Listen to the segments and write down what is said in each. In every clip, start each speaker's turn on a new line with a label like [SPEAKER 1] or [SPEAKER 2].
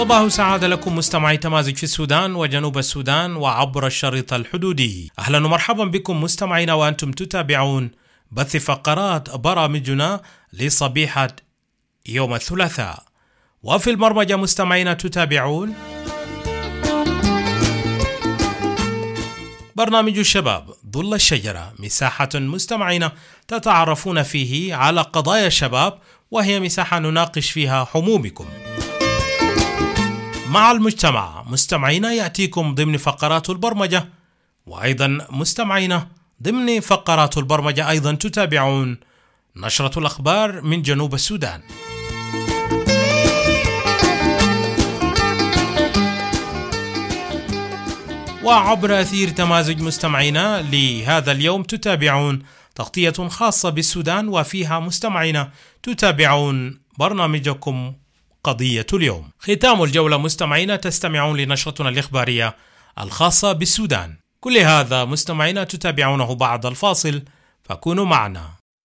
[SPEAKER 1] صباح سعادة لكم مستمعي تمازج في السودان وجنوب السودان وعبر الشريط الحدودي. أهلا ومرحبا بكم مستمعينا وأنتم تتابعون بث فقرات برامجنا لصبيحة يوم الثلاثاء. وفي البرمجة مستمعينا تتابعون برنامج الشباب ظل الشجرة، مساحة مستمعين تتعرفون فيه على قضايا الشباب، وهي مساحة نناقش فيها همومكم مع المجتمع. مستمعين يأتيكم ضمن فقرات البرمجة، وأيضا مستمعين ضمن فقرات البرمجة أيضا تتابعون نشرة الأخبار من جنوب السودان. وعبر أثير تمازج مستمعينا لهذا اليوم تتابعون تغطية خاصة بالسودان، وفيها مستمعينا تتابعون برنامجكم قضية اليوم. ختام الجولة مستمعينا تستمعون لنشرتنا الإخبارية الخاصة بالسودان. كل هذا مستمعينا تتابعونه بعد الفاصل، فكونوا معنا.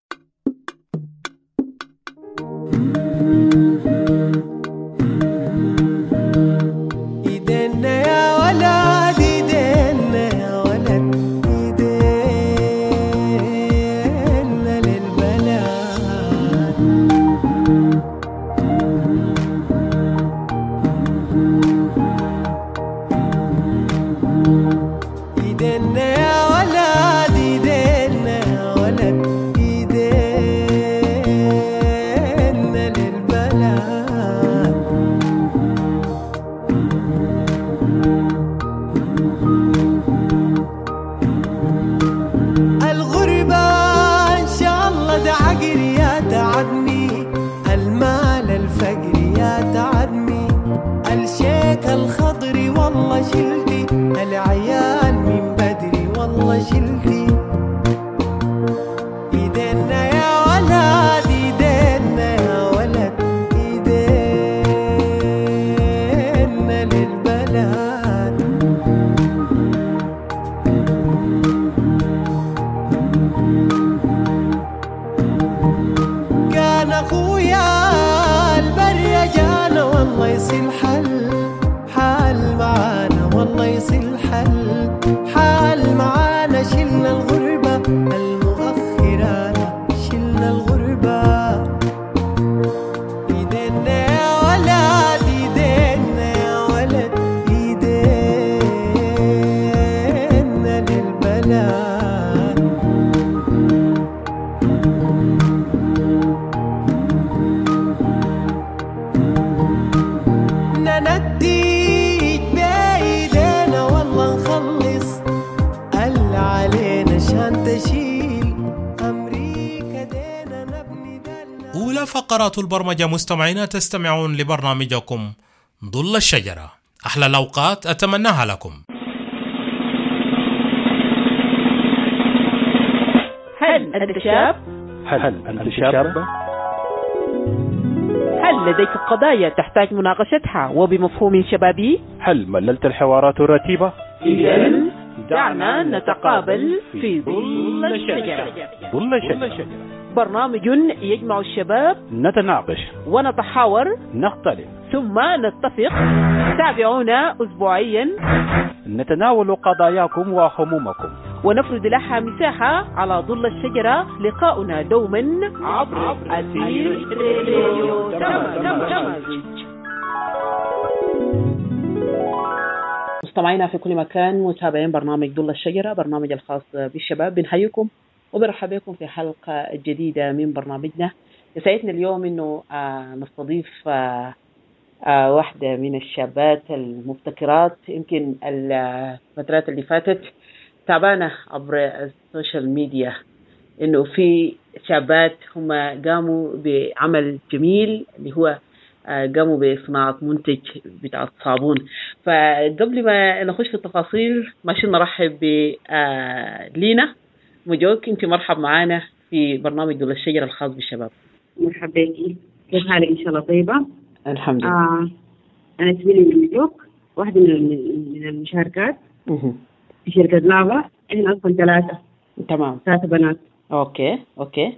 [SPEAKER 1] أولى فقرات البرمجة مستمعين تستمعون لبرنامجكم ظل الشجرة. أحلى الأوقات أتمناها لكم.
[SPEAKER 2] هل أنت شاب؟
[SPEAKER 3] هل أنت شابة؟
[SPEAKER 2] هل لديك قضايا تحتاج مناقشتها وبمفهوم شبابي؟
[SPEAKER 3] هل مللت الحوارات الرتيبة؟
[SPEAKER 2] إذن دعنا نتقابل في ظل الشجرة.
[SPEAKER 3] ظل الشجرة
[SPEAKER 2] برنامج يجمع الشباب،
[SPEAKER 3] نتناقش
[SPEAKER 2] ونتحاور،
[SPEAKER 3] نختلف
[SPEAKER 2] ثم نتفق. تابعونا أسبوعيا،
[SPEAKER 3] نتناول قضاياكم وهمومكم
[SPEAKER 2] ونفرد لها مساحة على ظل الشجرة. لقاؤنا دوما عبر أثير راديو تمازج. مستمعينا في كل مكان، متابعين برنامج ظل الشجرة، برنامج الخاص بالشباب، بنحييكم وبرحب بكم في حلقة جديدة من برنامجنا. يسعدنا اليوم إنه نستضيف واحدة من الشابات المبتكرات. يمكن الفترات اللي فاتت تعبانة عبر السوشيال ميديا إنه في شابات هم قاموا بعمل جميل اللي هو قاموا بصناعة منتج بتاع الصابون. فقبل ما نخش في التفاصيل ماشي نرحب بلينا مجوك. انت مرحب معانا في برنامج ظل الشجرة الخاص بالشباب.
[SPEAKER 4] مرحبا بك، كيف حالك؟ ان شاء الله طيبة
[SPEAKER 2] الحمد لله.
[SPEAKER 4] انا اسمي مجوك، واحدة من المشاركات في شركة لافا. احنا اصلا 3 بنات.
[SPEAKER 2] اوكي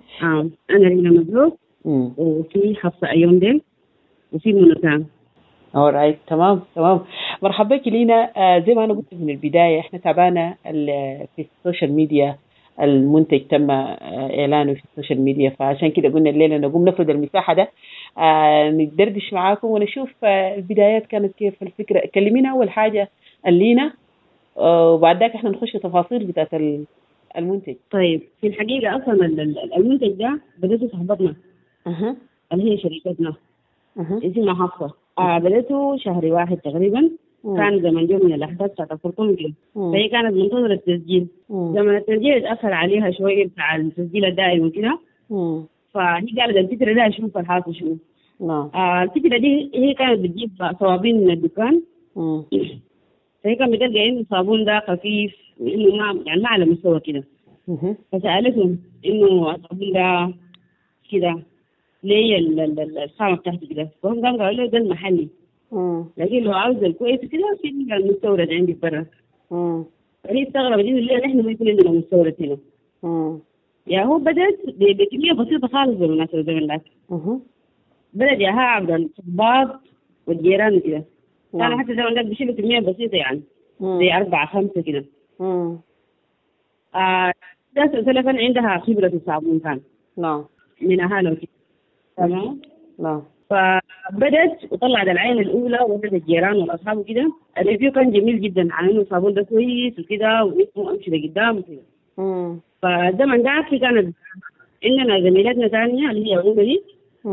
[SPEAKER 4] انا رينا مجوك، وفي حفصة ايوندل، وفي منتان.
[SPEAKER 2] alright. تمام. مرحبا بك لينا. زي ما أنا قلت من البداية إحنا تابعنا في السوشيال ميديا، المنتج تم إعلانه في السوشيال ميديا، فعشان كده قلنا الليلة نقوم نفرد المساحة ده ندردش معاكم ونشوف البدايات كانت كيف الفكرة. كلمينا أول حاجة لينا وبعد ذاك إحنا نخش في تفاصيل بتاعت المنتج.
[SPEAKER 4] طيب في الحقيقة أصلا المنتج ده بدأته صاحبتنا اللي هي شركتنا اسمها حفصة. بدأته شهر 1 تقريبا. كان زمن جو من الأحداث بتاعت الخرطوم كده، فهي كانت منتظرة التسجيل. زمن التسجيل اتأخر عليها شوية بتاع التسجيل الدائم وكده، فهي قالت الفكرة ده أشوف الحاصل شنو. الفكرة دي هي كانت بتجيب صوابين من الدكان، فهي كانت بتلقى إنه الصابون ده خفيف وإنه ما على مستوى كده. فسألتهم إنه الصابون ده كده ليه الخامة بتاعته كده، فهم قالوا له ده المحلي، لكن لو عاوز الكويس كده في المستورد عندي برا. فهي استغربت إنه ليه نحن ما يكون عندنا مستورد هنا. يعني هو بدأت بكمية بسيطة خالص بالمناسبة زي ما بدأت ياها عبر الصباط والجيران كده. كان حتى زمان ده بيشيلوا كمية بسيطة يعني زي 4-5 كده. ده سلسلة كان عندها خبرة في الصابون كان من أهالي وكده. تمام. فبدأت وطلعت العين الأولى وبدأت الجيران والأصحاب وكده. الريفيو كان جميل جدا عن إنه الصابون ده كويس وكده واسمه أمشي لقدام وكده. فالزمن ده في كانت عندنا زميلاتنا ثانية اللي هي عمر دي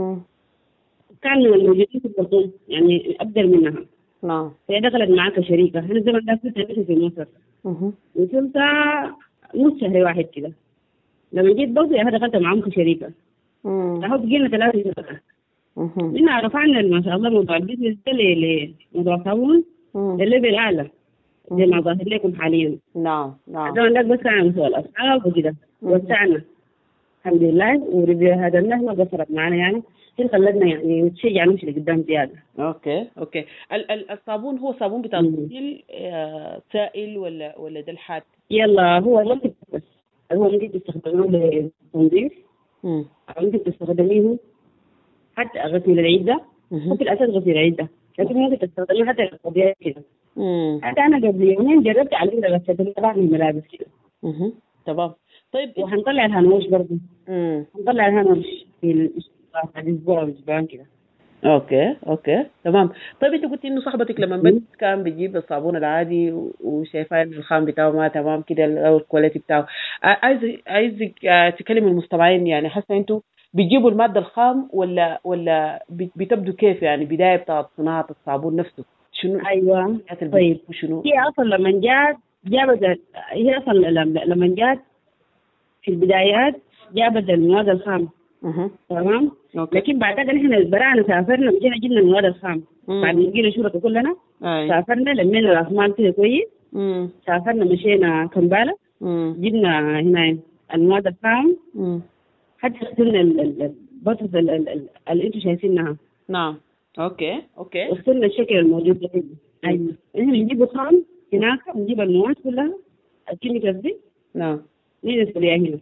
[SPEAKER 4] كانوا موجودين في الخرطوم يعني أقدر منها. هي دخلت معاك كشريكة. أنا الزمن ده كنت عايشة في مصر. وصلت نص شهر 1 كده. لما جيت برضه يا دخلت معاهم كشريكة. فهو بقينا 3 شركاء. إحنا رفعنا ما شاء الله موضوع البيزنس ده لموضوع صابون الليفل أعلى زي ما ظاهر لكم حاليا. الزمن ده بس كان مسؤول الأصحاب وكده وسعنا الحمد لله. وريفيو هذا النهمة قصرت معنا يعني هي خلتنا يعني نتشجع نمشي لقدام زيادة.
[SPEAKER 2] اوكي. الصابون هو صابون بتاع الغسيل سائل ولا ده الحاد؟
[SPEAKER 4] يلا هو ممكن تستخدموه للتنظيف، ممكن تستخدميه حتى غسيل العدة. هو في الأساس غسيل العدة، لكن ممكن تستخدميه حتى للطبيعة كده. حتى أنا قبل يومين جربت على كده غسلت بعض الملابس كده.
[SPEAKER 2] تمام. طيب
[SPEAKER 4] وهنطلع الهانوش برضه. هنطلع الهانوش في الأسبوع أسبوعين كده.
[SPEAKER 2] اوكي تمام. طيب انت قلت انه صاحبتك لما بدت كان بتجيب الصابون العادي وشايفاه انه الخام بتاعه ما تمام كده او الكواليتي بتاعه. عايزك تكلم المستمعين يعني حاسه انتوا بتجيبوا الماده الخام ولا بتبدو كيف يعني بدايه بتاعه صناعه الصابون نفسه شنو؟
[SPEAKER 4] ايوه طيب
[SPEAKER 2] وشنو؟
[SPEAKER 4] هي اصلا لما جابت هي اصلا لما جات في البدايات جابت المواد الخام. تمام. لكن بعد كده احنا برعنا سافرنا مشينا جبنا المواد الخام. بعد ما جينا شركة كلنا سافرنا لمينا راس مال كده كويس. سافرنا مشينا كمبالا جبنا هنا المواد الخام حتى اخترنا البطاطس اللي انتوا شايفينها.
[SPEAKER 2] اوكي
[SPEAKER 4] اخترنا الشكل الموجود ده. ايوه احنا بنجيب الخام هناك بنجيب المواد كلها الكيميكال دي ندرس ليها هنا.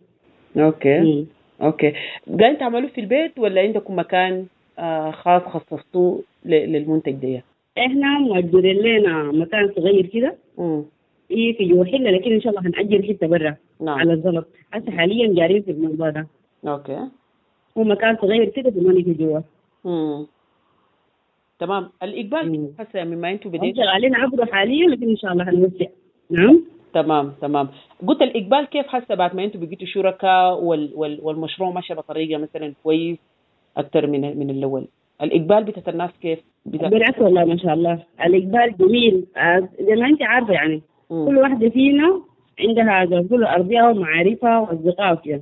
[SPEAKER 2] اوكي. قاعدين تعملوه في البيت ولا عندكم مكان خاص خصصتوه للمنتج ده؟
[SPEAKER 4] احنا مؤجرين لنا مكان صغير كده في جوا حله، لكن ان شاء الله هنأجر حته برا على الزلط. هسه حاليا جارين في الموضوع ده. هو مكان صغير كده في جوا.
[SPEAKER 2] تمام. الاقبال هسه مما انتم بديتوا
[SPEAKER 4] علينا عبره حاليا، لكن ان شاء الله هنوسع. نعم
[SPEAKER 2] تمام. قلت الإقبال كيف حاسة بعد ما أنتوا بقيتوا شركاء والمشروع ماشي بطريقة مثلا كويس أكتر من الأول؟ الإقبال بتاعت الناس كيف؟
[SPEAKER 4] بالعكس والله ما شاء الله الإقبال جميل. زي ما أنت عارفة يعني كل واحدة فينا عندها كل أرضيها ومعارفها وأصدقائها كده.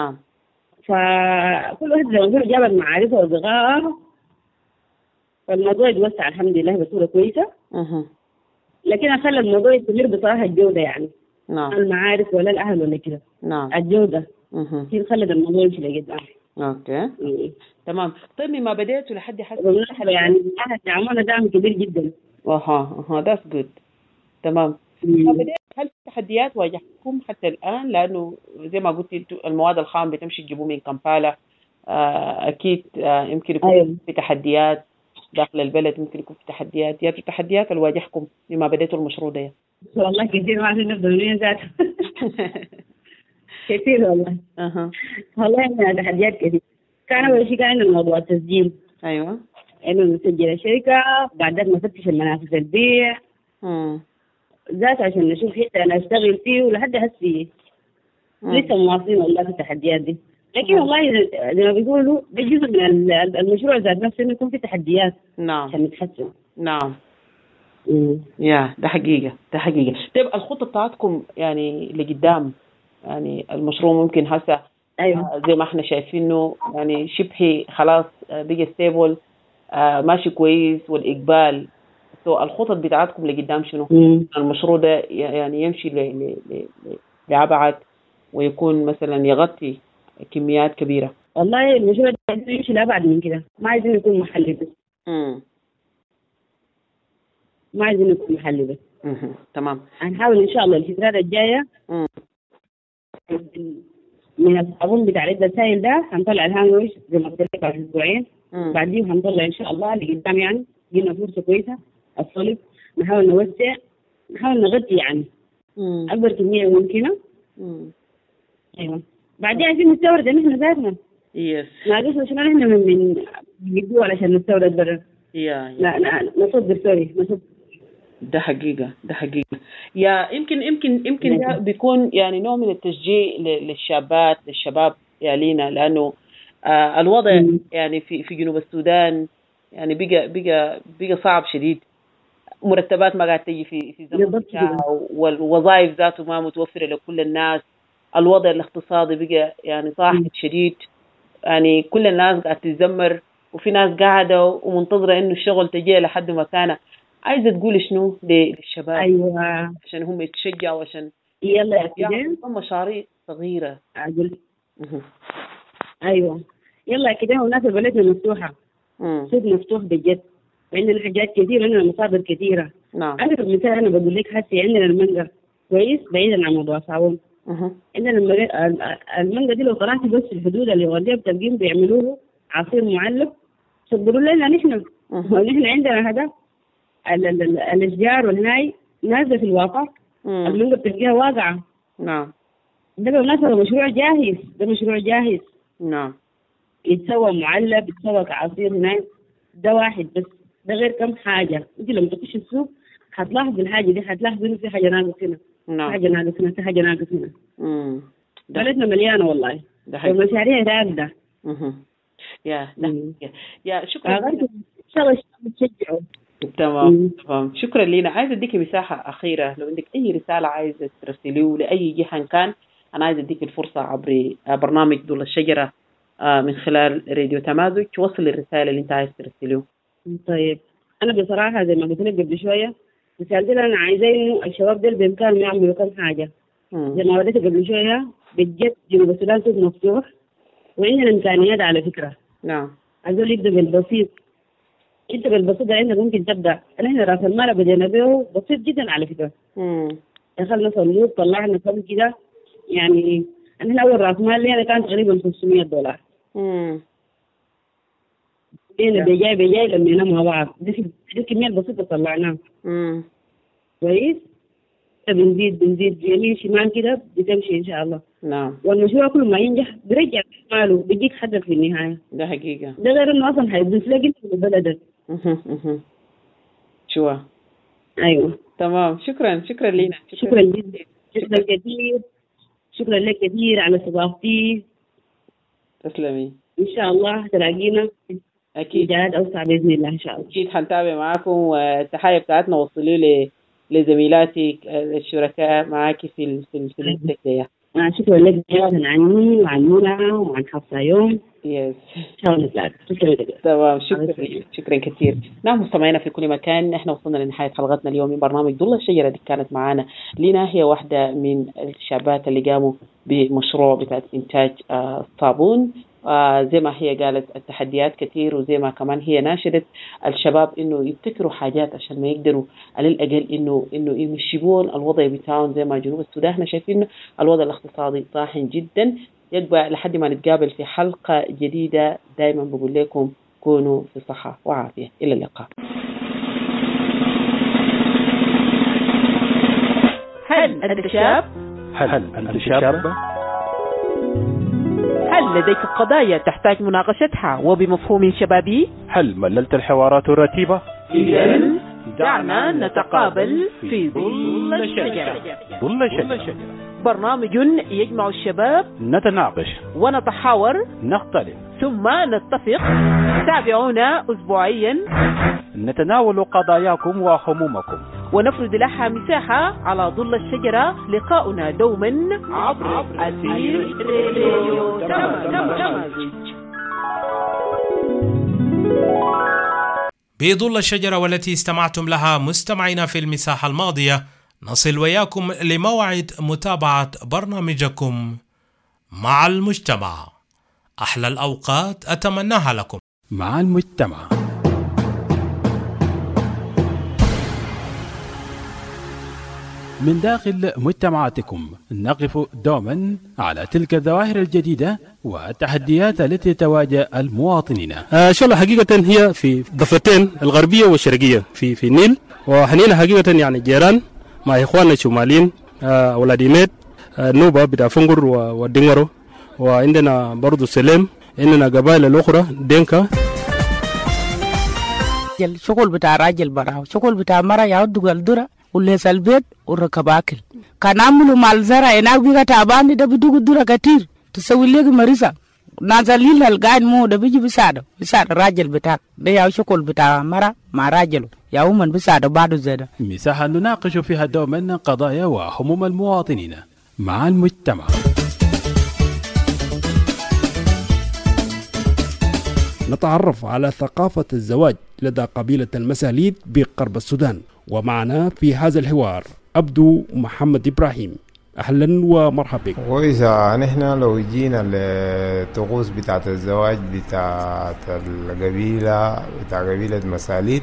[SPEAKER 4] فكل واحدة زي ما نقول جابت معارفها وأصدقائها، فالموضوع يتوسع الحمد لله بصورة كويسة. لكن خلى الموضوع يستمر بصراحة الجودة يعني المعارف ولا الأهل ولا كده. الجودة هي خلت الموضوع يمشي لقدام.
[SPEAKER 2] اوكي تمام. طيب مما بديتوا لحد حسب
[SPEAKER 4] يعني الأهل دعمونا دعم كبير جدا.
[SPEAKER 2] that's good. تمام. هل في تحديات واجهتكم حتى الآن؟ لأنه زي ما قلت انتوا المواد الخام بتمشي تجيبوه من كمبالا. أكيد يمكن يكون في تحديات داخل البلد ممكن يكون في تحديات، يا في تحديات اللي واجهكم لما بديتوا المشروع ده؟
[SPEAKER 4] والله كثير، ما عشان نبدأ منين ذاته. كثير والله. والله عندنا تحديات كثير. كان أول شيء كان عندنا موضوع التسجيل.
[SPEAKER 2] أيوة.
[SPEAKER 4] إنه نسجل الشركة، بعدين نفتش المنافذ البيع. ذات عشان نشوف حتى أنا أشتغل فيه ولحد هسه لسه مواصلين والله في التحديات دي. لكن والله زي ما بيقولوا ده جزء من المشروع ذات نفسه إنه يكون في تحديات.
[SPEAKER 2] نعم.
[SPEAKER 4] عشان نتحسن.
[SPEAKER 2] نعم. يا ده حقيقة، ده حقيقة. طيب الخطة بتاعتكم يعني لقدام، يعني المشروع ممكن هسه
[SPEAKER 4] أيوة.
[SPEAKER 2] زي ما احنا شايفينه يعني شبه خلاص بقى ستيبل، ماشي كويس والإقبال. الخطط بتاعتكم لقدام شنو؟ المشروع ده يعني يمشي لأبعد ويكون مثلا يغطي كميات كبيرة.
[SPEAKER 4] والله المشروع ده يمشي لأبعد من كده، ما عايزين يكون محلي بس. ما عايزين يكون محلي بس.
[SPEAKER 2] تمام.
[SPEAKER 4] هنحاول إن شاء الله الفترات الجاية من الصابون بتاع العدة السائل ده هنطلع الهاندويش زي ما قلت لك بعد أسبوعين. بعدين هنطلع إن شاء الله لقدام، يعني جينا فرصة كويسة الصلب، نحاول نوسع، نحاول نغطي يعني أكبر كمية ممكنة. أيوة. بعدين عايزين نستورد نحن ذاتنا.
[SPEAKER 2] يس.
[SPEAKER 4] ناقصنا شنو نحن من الدول عشان نستورد برا. لا نصدر سوري نصدر.
[SPEAKER 2] ده حقيقة، ده حقيقة. يا يمكن ده بيكون يعني نوع من التشجيع للشباب يا لينا، لأنه الوضع يعني في جنوب السودان يعني بقى صعب شديد. مرتبات ما قاعد تجي في زمن والوظائف ذاته ما متوفرة لكل الناس. الوضع الاقتصادي بقى يعني صاحب شديد، يعني كل الناس قاعد تتذمر، وفي ناس قاعدة ومنتظرة إنه الشغل تجي لحد مكانه. عايزة تقول شنو للشباب؟
[SPEAKER 4] أيوة.
[SPEAKER 2] عشان هم يتشجعوا، عشان
[SPEAKER 4] يلا
[SPEAKER 2] يعملوا مشاريع صغيرة.
[SPEAKER 4] أقول. أيوة. يلا كده والناس بلدنا مفتوحة. سوق مفتوح بجد، عندنا حاجات كثيرة، عندنا مصادر كثيرة.
[SPEAKER 2] نعم.
[SPEAKER 4] أنا مثال أنا بقول لك هسه عندنا المانجا كويس بعيدا عن موضوع صابون. عندنا المانجا دي لو طلعت بس الحدود اللي والديها بتبقين بيعملوه عصير معلب صدروا لنا نحن. ونحن عندنا هذا الاشجار والهاي نازله في الواقع. المانجا بتلقاها واقعه.
[SPEAKER 2] نعم.
[SPEAKER 4] ده بالمناسبة مشروع جاهز، ده مشروع جاهز.
[SPEAKER 2] نعم.
[SPEAKER 4] يتسوى معلب، يتسوى كعصير هناك. ده واحد بس، ده غير كم حاجة. انت لما تخش السوق هتلاحظ الحاجة دي، هتلاحظ انه في حاجة ناقص هنا.
[SPEAKER 2] نعم.
[SPEAKER 4] حاجة ناقص هنا، في حاجة ناقص هنا. بلدنا مليانة والله. والمشاريع راكدة.
[SPEAKER 2] يا شكرا.
[SPEAKER 4] ان شاء الله تشجعوا.
[SPEAKER 2] تمام. شكرا لينا. عايزة اديكي مساحة أخيرة، لو عندك أي رسالة عايزة ترسليه لأي جهة كان، أنا عايزة اديك الفرصة عبر برنامج ظل الشجرة من خلال راديو تمازج توصل الرسالة اللي أنت عايز ترسليه.
[SPEAKER 4] طيب أنا بصراحة زي ما قلت لك قبل شوية، رسالتي أنا عايزة إنه الشباب دول بإمكانهم يعملوا كم حاجة. زي ما وريتك قبل شوية، بجد جنوب السودان سوق مفتوح وعندنا إمكانيات على فكرة.
[SPEAKER 2] نعم.
[SPEAKER 4] عايزين يبدأ بالبسيط. انت بالبسيط عندك ممكن تبدا. نحن راس المال بدينا به بسيط جدا على فكره. دخلنا صندوق طلعنا كم كده، يعني نحن اول راس مال لنا كان تقريبا $500. لينا بجاي لما مع بعض دي كميات بسيطه طلعناها. كويس. بنزيد يمين شمال كده بتمشي ان شاء الله.
[SPEAKER 2] نعم.
[SPEAKER 4] والمشروع كل ما ينجح برجع ماله بيجيك حدث في النهايه.
[SPEAKER 2] ده حقيقه.
[SPEAKER 4] ده غير انه اصلا هيضيف لك انت في بلدك.
[SPEAKER 2] شو.
[SPEAKER 4] ايوه.
[SPEAKER 2] تمام. شكرا لينا.
[SPEAKER 4] شكرا جدا. شكرا كثير. شكرا لك كثير على استضافتي.
[SPEAKER 2] تسلمي.
[SPEAKER 4] ان شاء الله تلاقينا
[SPEAKER 2] اكيد
[SPEAKER 4] مجالات اوسع باذن الله ان شاء الله.
[SPEAKER 2] اكيد حنتابع معاكم، والتحايا بتاعتنا وصلوا لزميلاتي الشركاء معاكي في الانتاج.
[SPEAKER 4] شكرا لك جدا عني وعن منى وعن حفصة يوم.
[SPEAKER 2] يس.
[SPEAKER 4] تمام.
[SPEAKER 2] شكرا كثير. نعم مستمعينا في كل مكان، احنا وصلنا لنهاية حلقتنا اليوم من برنامج ظل الشجرة. دي كانت معانا لينا، هي واحدة من الشابات اللي قاموا بمشروع بتاع إنتاج الصابون. زي ما هي قالت التحديات كثير، وزي ما كمان هي ناشدت الشباب انه يبتكروا حاجات عشان ما يقدروا على الاقل انه يمشيون الوضع بتاعهم. زي ما جنوب السودان احنا شايفين الوضع الاقتصادي طاحن جدا. يبقى لحد ما نتقابل في حلقة جديدة، دائما بقول لكم كونوا في صحة وعافية. إلى اللقاء. هل أنت شاب؟
[SPEAKER 3] هل أنت شابة؟
[SPEAKER 2] هل لديك قضايا تحتاج مناقشتها وبمفهوم شبابي؟
[SPEAKER 3] هل مللت الحوارات الرتيبة؟
[SPEAKER 2] إذن دعنا نتقابل في ظل الشجرة.
[SPEAKER 3] ظل الشجرة،
[SPEAKER 2] برنامج يجمع الشباب،
[SPEAKER 3] نتناقش
[SPEAKER 2] ونتحاور،
[SPEAKER 3] نختلف،
[SPEAKER 2] ثم نتفق. تابعونا أسبوعيا،
[SPEAKER 3] نتناول قضاياكم وهمومكم،
[SPEAKER 2] ونفرد لها مساحة على ظل الشجرة. لقاؤنا دوما عبر أثير راديو تمازج.
[SPEAKER 1] بظل الشجرة والتي استمعتم لها مستمعينا في المساحة الماضية، نصل وياكم لموعد متابعة برنامجكم مع المجتمع. أحلى الأوقات أتمناها لكم
[SPEAKER 3] مع المجتمع. من داخل مجتمعاتكم نقف دوما على تلك الظواهر الجديدة والتحديات التي تواجه المواطنين.
[SPEAKER 5] شغلة حقيقة هي في ضفتين الغربية والشرقية في النيل، وحنينا حقيقة يعني جيران مع إخواننا الشماليين، أولاد ميت، نوبة بتاع فنقر والدنغرو، وعندنا برضو سليم، عندنا قبائل الأخرى دينكا.
[SPEAKER 6] شغل بتاع راجل براو، شغل بتاع مرة يعود الدرة وليس البيت وركب أكل. كان عملوا مال زرع هناك بيجا تعبان، ده بدو الدرة كتير تسوي لك مريسة نازلين القاعد مو ده بيجي بيساعد راجل بتاعك. ده يا شغل بتاع مرة مع راجله يا من بيساعد بعض زيادة.
[SPEAKER 3] مساحة نناقش فيها دوما قضايا وهموم المواطنين مع المجتمع.
[SPEAKER 7] نتعرف على ثقافة الزواج لدى قبيلة المساليد بغرب السودان، ومعنا في هذا الحوار عبدو محمد إبراهيم. أهلا ومرحبا بك.
[SPEAKER 8] وإذا نحن لو جينا للطقوس بتاعت الزواج بتاعت القبيلة بتاع قبيلة مساليد،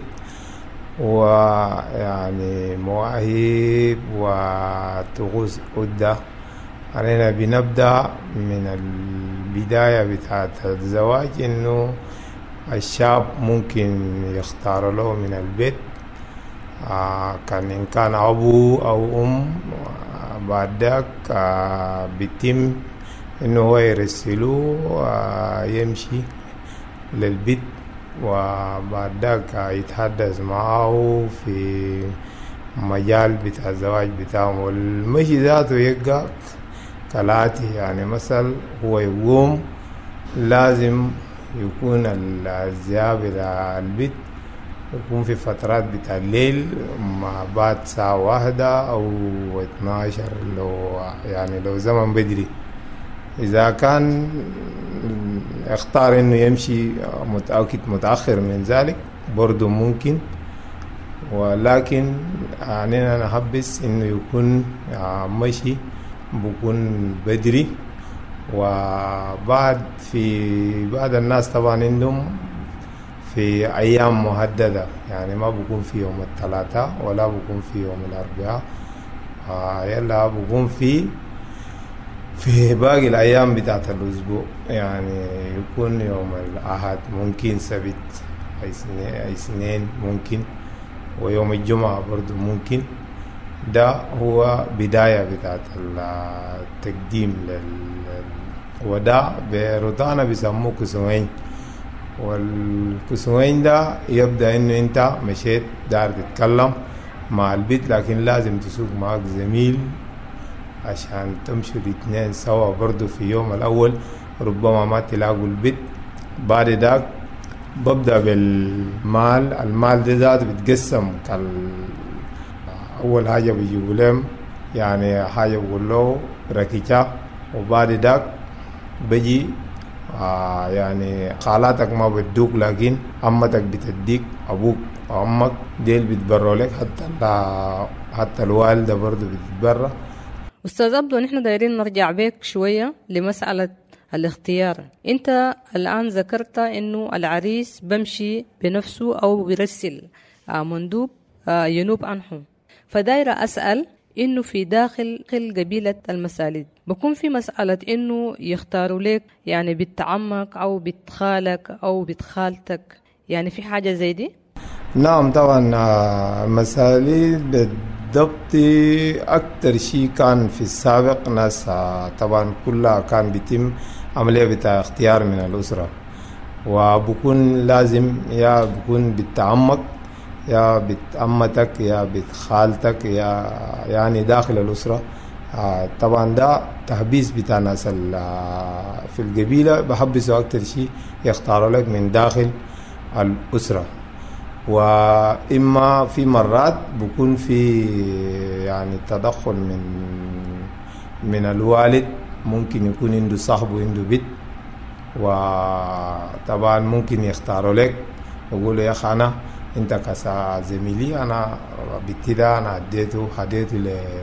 [SPEAKER 8] ويعني مواهب وطقوس عدة، علينا بنبدأ من البداية بتاعت الزواج، إنه الشاب ممكن يختار له من البيت، كان إن كان أبو أو أم. بعد ذاك بيتم إنه هو يرسلوه يمشي للبيت، وبعد ذاك يتحدث معه في مجال بتاع الزواج بتاعهم. والمشي ذاته يبقى كالآتي، يعني مثلا هو يقوم لازم يكون الذهاب إلى البيت يكون في فترات بتاع الليل، مع بعد ساعة 1 أو 12 لو زمن بدري. إذا كان اختار إنه يمشي متأخر من ذلك برضو ممكن، ولكن يعني أنا حبس إنه يكون مشي بكون بدري. وبعد بعض الناس طبعا عندهم في أيام مهددة، يعني ما بكون في يوم الثلاثاء ولا بكون في يوم الأربعاء، يلا بكون في باقي الأيام بتاعت الأسبوع، يعني يكون يوم الأحد، ممكن سبت، اثنين ممكن، ويوم الجمعة برضو ممكن. ده هو بداية بتاعت التقديم وده بروتانا بيسموه كسوين. والكسوين ده يبدأ إنه أنت مشيت دار تتكلم مع البيت، لكن لازم تسوق معك زميل عشان تمشوا الاثنين سوا برضو في يوم الأول. ربما ما تلاقوا البيت. بعد ذاك ببدأ بالمال. المال ده ذات بتقسم أول حاجة بيجيبوا لهم يعني حاجة بقول له ركيكة، وبعد ذاك بيجي يعني خالاتك ما بدوك، لكن أمتك بتديك، أبوك وأمك ديل بتبروا لك، حتى الوالدة برضو بتتبرى.
[SPEAKER 9] أستاذ عبدو، نحن دايرين نرجع بيك شوية لمسألة الاختيار. أنت الآن ذكرت إنه العريس بمشي بنفسه أو بيرسل مندوب ينوب عنهم، فدايرة أسأل إنه في داخل قبيلة المساليد بكون في مسألة إنه يختاروا لك يعني بنت عمك أو بنت خالك أو بنت خالتك، يعني في حاجة زي دي؟
[SPEAKER 8] نعم طبعا. مسالي بالضبط أكتر شيء كان في السابق ناس طبعا كلها كان بيتم عملية بتاع اختيار من الأسرة، وبكون لازم يا بكون بالتعمق يا بتأمتك يا بتخالتك يا يعني داخل الأسرة. طبعا ده تحبيس بتاع ناس في القبيلة بحبسوا أكتر شيء يختاروا لك من داخل الأسرة. وإما في مرات بكون في يعني تدخل من الوالد، ممكن يكون عنده صاحب وعنده بيت، وطبعا ممكن يختاروا لك يقولوا يا أخي أنا أنت كزميلي أنا بيتي ده أنا هديته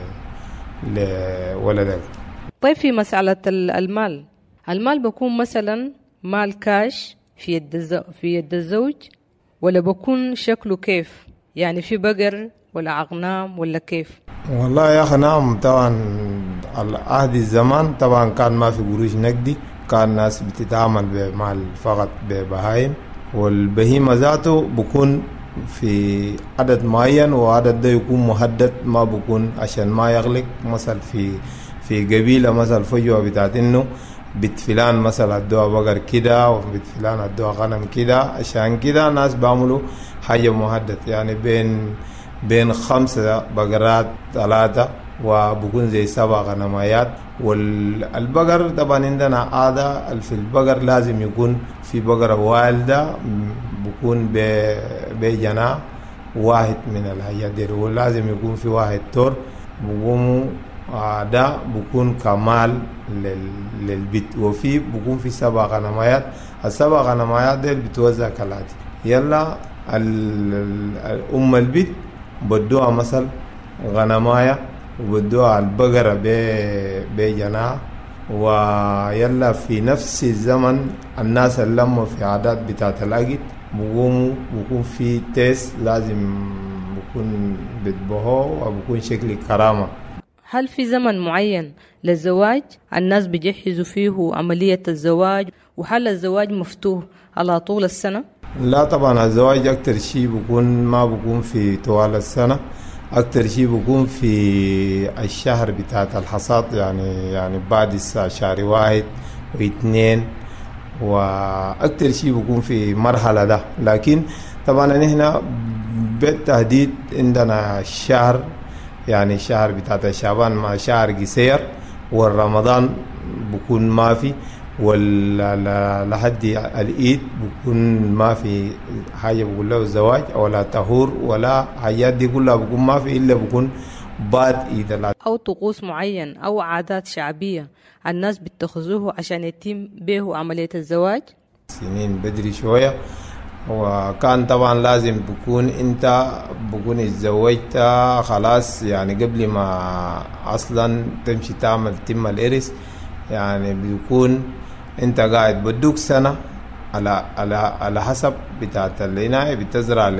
[SPEAKER 8] لولدك.
[SPEAKER 9] طيب في مسألة المال بكون مثلا مال كاش في يد الزوج، ولا بكون شكله كيف؟ يعني في بقر ولا أغنام ولا كيف؟
[SPEAKER 8] والله يا أخي نعم طبعا العهد الزمان طبعا كان ما في قروش نقدي، كان الناس بتتعامل بمال فقط ببهايم، والبهيمة ذاته بكون في عدد معين، وعدد ده يكون محدد ما بكون عشان ما يغلق. مثلا في قبيلة مثلا فجوة بتاعت انه بيت فلان مثلا ادوها بقر كده وبيت فلان ادوها غنم كده، عشان كده ناس بعملوا حاجة محدد يعني بين 5 بقرات 3 وبكون زي 7 غنمايات. والبقر طبعا عندنا عادة في البقر لازم يكون في بقرة والدة بكون بجناح واحد من الحاجات دي، ولازم يكون في واحد تور بقوموا ده بكون كمال للبيت. وفي بكون في 7 غنمايات، ال7 غنمايات دي بتوزع كالاتي: يلا البيت بدوها مثلا غنماية وبدوها البقرة بجناح، ويلا في نفس الزمن الناس اللي في عادات بتاعت الأجد بكون في تيس لازم بكون بتبهو وبكون شكل كرامة.
[SPEAKER 9] هل في زمن معين للزواج الناس بيجهزوا فيه عملية الزواج، وهل الزواج مفتوح على طول السنة؟
[SPEAKER 8] لا طبعا الزواج أكتر شيء ما بكون في طوال السنة، أكتر شيء بكون في الشهر بتاعت الحصاد، يعني بعد شهر 1 و2، وأكتر شيء بكون في مرحلة ده. لكن طبعا نحن بالتحديد عندنا الشهر يعني الشهر بتاعت شعبان ما شهر قصير، والرمضان بكون ما في، ولا لحد العيد بكون ما في حاجة بقول له زواج ولا طهور ولا حاجات دي كلها بكون ما في، إلا بكون بعد عيد
[SPEAKER 9] أو طقوس معين أو عادات شعبية الناس بتخذوه عشان يتم به عملية الزواج.
[SPEAKER 8] سنين بدري شوية، وكان طبعا لازم بكون انت بكون اتزوجت خلاص يعني قبل ما اصلا تمشي تم الارث، يعني بيكون انت قاعد بدوك سنة على حسب بتاعت العناية بتزرع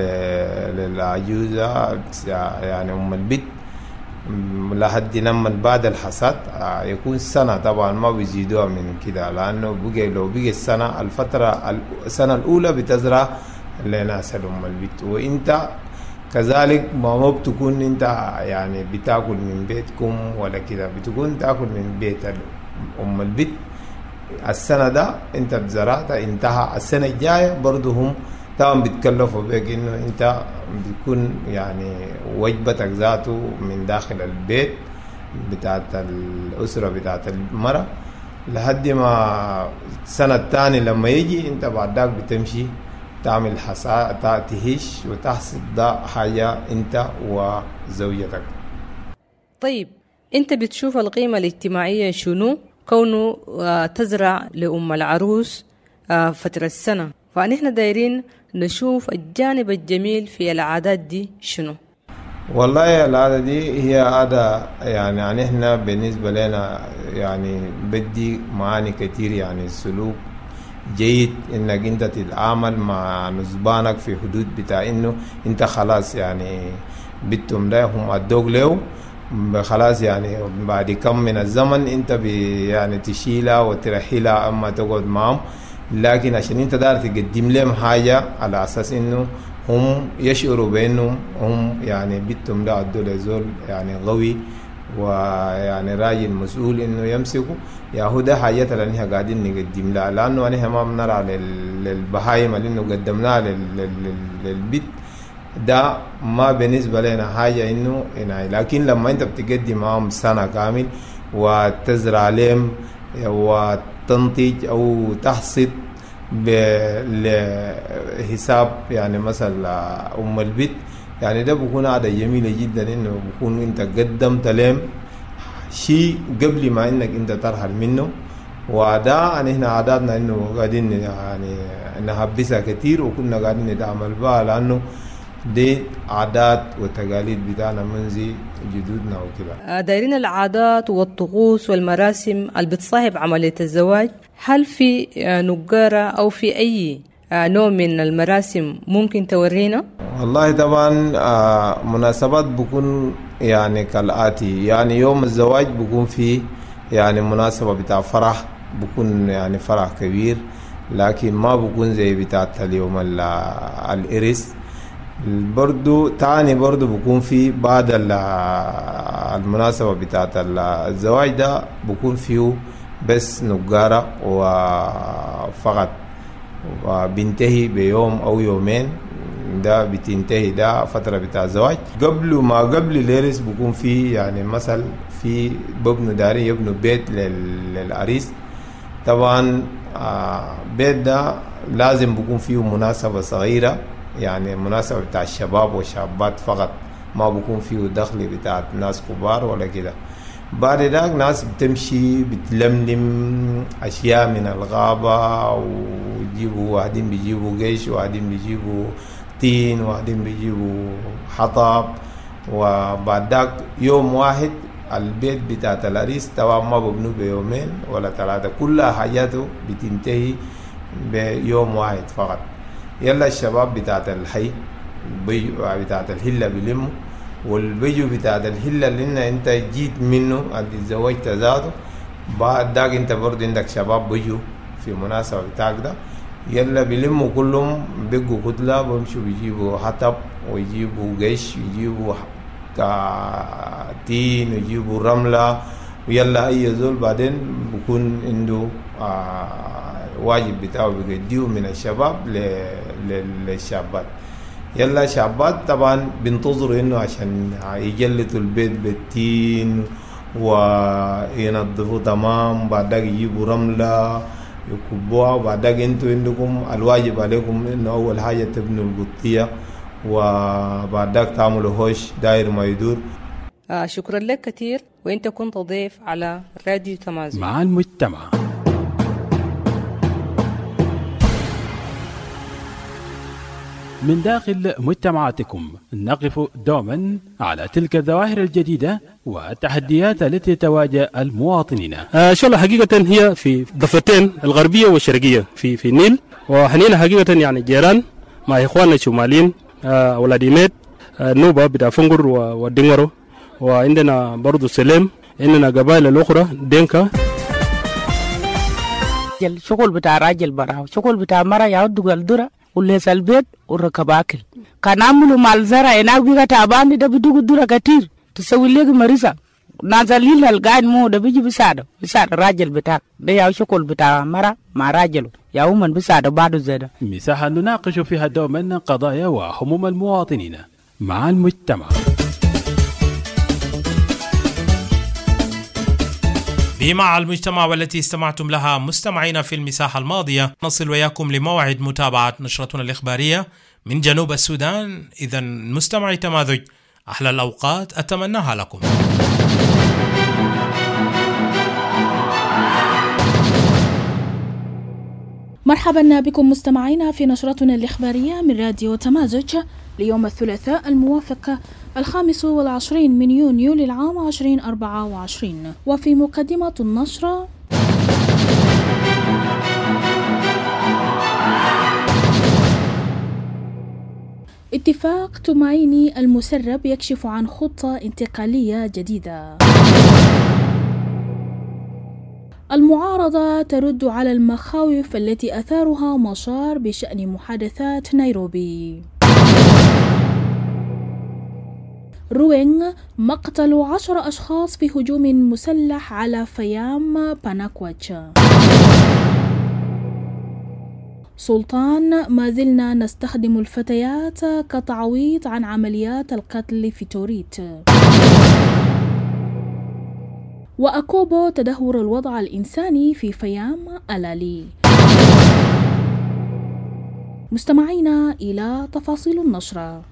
[SPEAKER 8] للعجوزة يعني ام البيت لحد لما بعد الحصاد يكون سنة. طبعا ما بيزيدوها من كده، لأنه لو بقي السنة الأولى بتزرع لناس أم البيت، وإنت كذلك ما بتكون إنت يعني بتاكل من بيتكم ولا كده، بتكون تاكل من بيت أم البيت. السنة ده أنت بزرعت انتهى، السنة الجاية برضو هم طبعا بيتكلفوا بك انه انت بتكون يعني وجبتك ذاته من داخل البيت بتاعت الأسرة بتاعت المرأة، لحد ما السنة الثانية لما يجي انت بعد ذاك بتمشي تعمل حصاد تهش وتحصد ده حاجة انت وزوجتك.
[SPEAKER 9] طيب انت بتشوف القيمة الاجتماعية شنو كونه تزرع لأم العروس فترة السنة؟ فنحن دايرين نشوف الجانب الجميل في العادات دي شنو؟
[SPEAKER 8] والله العادة دي هي عادة يعني احنا بالنسبة لنا يعني بدي معاني كتير، يعني السلوك جيد انك انت تتعامل مع نسبانك في حدود بتاع انه انت خلاص يعني بتم ده هم ادوك له خلاص، يعني بعد كم من الزمن انت يعني تشيلها وترحيلها اما تقعد معهم، لكن عشان انت دار تقدم لهم حاجة على أساس إنه هم يشعروا بأنهم هم يعني بيتهم ده عدوا زول يعني قوي ويعني راجل مسؤول إنه يمسكوا يا هو ده حاجات اللي نحن قاعدين نقدم لها، لأنه نحن ما بنرى للبهايم اللي إنه قدمناها للبيت ده ما بالنسبة لنا حاجة إنه لكن لما أنت بتقدم معهم سنة كامل وتزرع لهم وتنتج أو تحصد بحساب يعني مثلا البيت، يعني ده بيكون عادة جميلة جدا إنه بيكون أنت قدمت لهم شيء قبل ما إنك أنت ترحل منه. وده نحن عاداتنا إنه قاعدين يعني نحبسها كتير وكنا قاعدين نتعامل بها، لأنه دي عادات وتقاليد بتاعنا منذ جدودنا وكده.
[SPEAKER 9] دايرين العادات والطقوس والمراسم اللي بتصاحب عملية الزواج، هل في نقارة أو في أي نوع من المراسم ممكن تورينا؟
[SPEAKER 8] والله طبعا مناسبات بكون يعني كالآتي، يعني يوم الزواج بكون فيه يعني مناسبة بتاع فرح، بكون يعني فرح كبير، لكن ما بكون زي بتاعت اليوم الإرس. برضو تاني برضو بكون في بعد المناسبة بتاعت الزواج ده بكون فيه بس نقارة وفقط، وبينتهي بيوم أو يومين، ده بتنتهي ده فترة بتاع الزواج. قبل الإرس بكون في يعني مثل في ببنوا داري يبنوا بيت للعريس. طبعا بيت ده لازم بكون فيه مناسبة صغيرة، يعني مناسبة بتاع الشباب والشابات فقط، ما بكون فيه دخل بتاع ناس كبار ولا كده. بعد ذلك ناس بتمشي بتلملم أشياء من الغابة، ويجيبوا واحدين بيجيبوا قش، واحدين بيجيبوا تين، واحدين بيجيبوا حطب. وبعد ذلك يوم واحد البيت بتاع العريس طبعا ما ببنوا بيومين ولا ثلاثة، كلها حاجاته بتنتهي بيوم واحد فقط. يلا الشباب بتاعت الحي بتاعت الهلة بيلموا، والبيجو بتاعت الهلة اللي انت جيت منه اللي تزوجت ذاته، بعد ذاك انت برضه عندك شباب بيجوا في مناسبة بتاعك ده، يلا بيلموا كلهم بيجوا كتلة، بيمشوا بيجيبوا حطب ويجيبوا قش ويجيبوا تين ويجيبوا رملة، ويلا أي زول بعدين بكون عنده واجب بتاعه بيقديه من الشباب للشابات. يلا شابات طبعا بنتظروا انه عشان يجلطوا البيت بالتين وينظفوا تمام، بعدك يجيبوا رملة يكبوها، وبعدك انتوا عندكم الواجب عليكم انه اول حاجة تبنوا القطية، وبعدك تعملوا هوش داير ما يدور.
[SPEAKER 9] شكرا لك كثير، وانت كنت ضيف على راديو تمازج
[SPEAKER 3] مع المجتمع. من داخل مجتمعاتكم نقف دوما على تلك الظواهر الجديدة والتحديات التي تواجه المواطنين.
[SPEAKER 5] إن شاء الله حقيقة هي في ضفتين الغربية والشرقية في النيل، وحنينا حقيقة يعني جيران مع إخواننا الشماليين ولاديميت نوبة بتاع فنقر والدنغرو، وعندنا برضو سليم، عندنا قبائل الأخرى دينكا.
[SPEAKER 6] شغل بتاع راجل براو، شغل بتاع مرة يعود الدرة وليس البيت وركب أكل. كان عملوا مال زرع هناك بيجا تعبان ده بدوق الدرة كتير تسوي لك مريسة نازلين القاعد مو ده بيجي بيساعد الراجل بتاعك ده يا شغل بتاع مرة مع راجله يا من بيساعد بعده زيادة.
[SPEAKER 3] مساحة نناقش فيها دوما قضايا وهموم المواطنين مع المجتمع.
[SPEAKER 1] بمع المجتمع والتي استمعتم لها مستمعينا في المساحة الماضية، نصل وياكم لموعد متابعة نشرتنا الإخبارية من جنوب السودان. إذن مستمعي تمازج أحلى الأوقات أتمناها لكم.
[SPEAKER 10] مرحبا بكم مستمعينا في نشرتنا الإخبارية من راديو تمازج ليوم الثلاثاء الموافق 25 من يونيو للعام 2024. وفي مقدمة النشرة: اتفاق تمعيني المسرب يكشف عن خطة انتقالية جديدة. المعارضة ترد على المخاوف التي أثارها مشار بشأن محادثات نيروبي. روينغ: مقتل 10 أشخاص في هجوم مسلح على فيام باناكواتش. سلطان: ما زلنا نستخدم الفتيات كتعويض عن عمليات القتل في توريت. وأكوبو: تدهور الوضع الإنساني في فيام ألالي. مستمعينا إلى تفاصيل النشرة.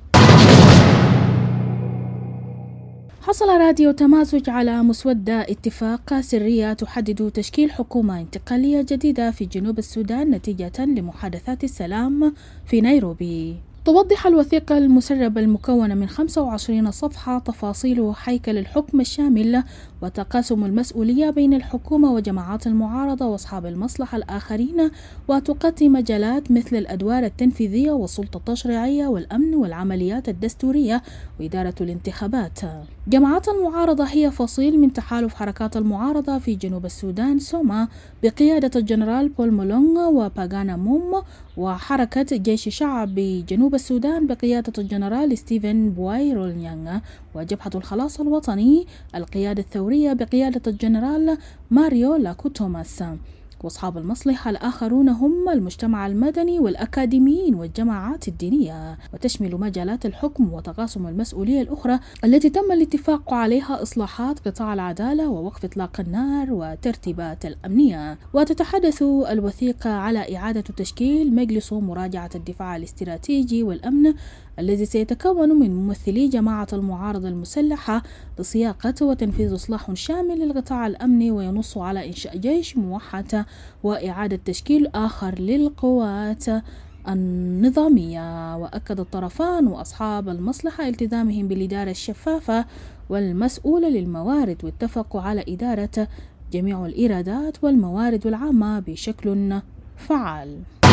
[SPEAKER 10] حصل راديو تمازج على مسودة اتفاق سرية تحدد تشكيل حكومة انتقالية جديدة في جنوب السودان نتيجة لمحادثات السلام في نيروبي. توضح الوثيقة المسربة المكونة من 25 صفحة تفاصيل هيكل الحكم الشامل وتقاسم المسؤولية بين الحكومة وجماعات المعارضة وأصحاب المصلحة الآخرين، وتغطي مجالات مثل الأدوار التنفيذية والسلطة التشريعية والأمن والعمليات الدستورية وإدارة الانتخابات. جماعات المعارضة هي فصيل من تحالف حركات المعارضة في جنوب السودان سوما بقيادة الجنرال بول مولونغ وباغانا موم، وحركة جيش شعب بجنوب السودان بقيادة الجنرال ستيفن بواي روليانغ، وجبهة الخلاص الوطني القيادة الثورية بقيادة الجنرال ماريو لاكو توماس. وأصحاب المصلحة الآخرون هم المجتمع المدني والأكاديميين والجماعات الدينية، وتشمل مجالات الحكم وتقاسم المسؤولية الأخرى التي تم الاتفاق عليها إصلاحات قطاع العدالة ووقف إطلاق النار وترتيبات الأمنية. وتتحدث الوثيقة على إعادة تشكيل مجلس مراجعة الدفاع الاستراتيجي والأمن الذي سيتكون من ممثلي جماعة المعارضة المسلحة لصياغة وتنفيذ إصلاح شامل للقطاع الأمني، وينص على إنشاء جيش موحد وإعادة تشكيل آخر للقوات النظامية. وأكد الطرفان وأصحاب المصلحة التزامهم بالإدارة الشفافة والمسؤولة للموارد، واتفقوا على إدارة جميع الإيرادات والموارد العامة بشكل فعال.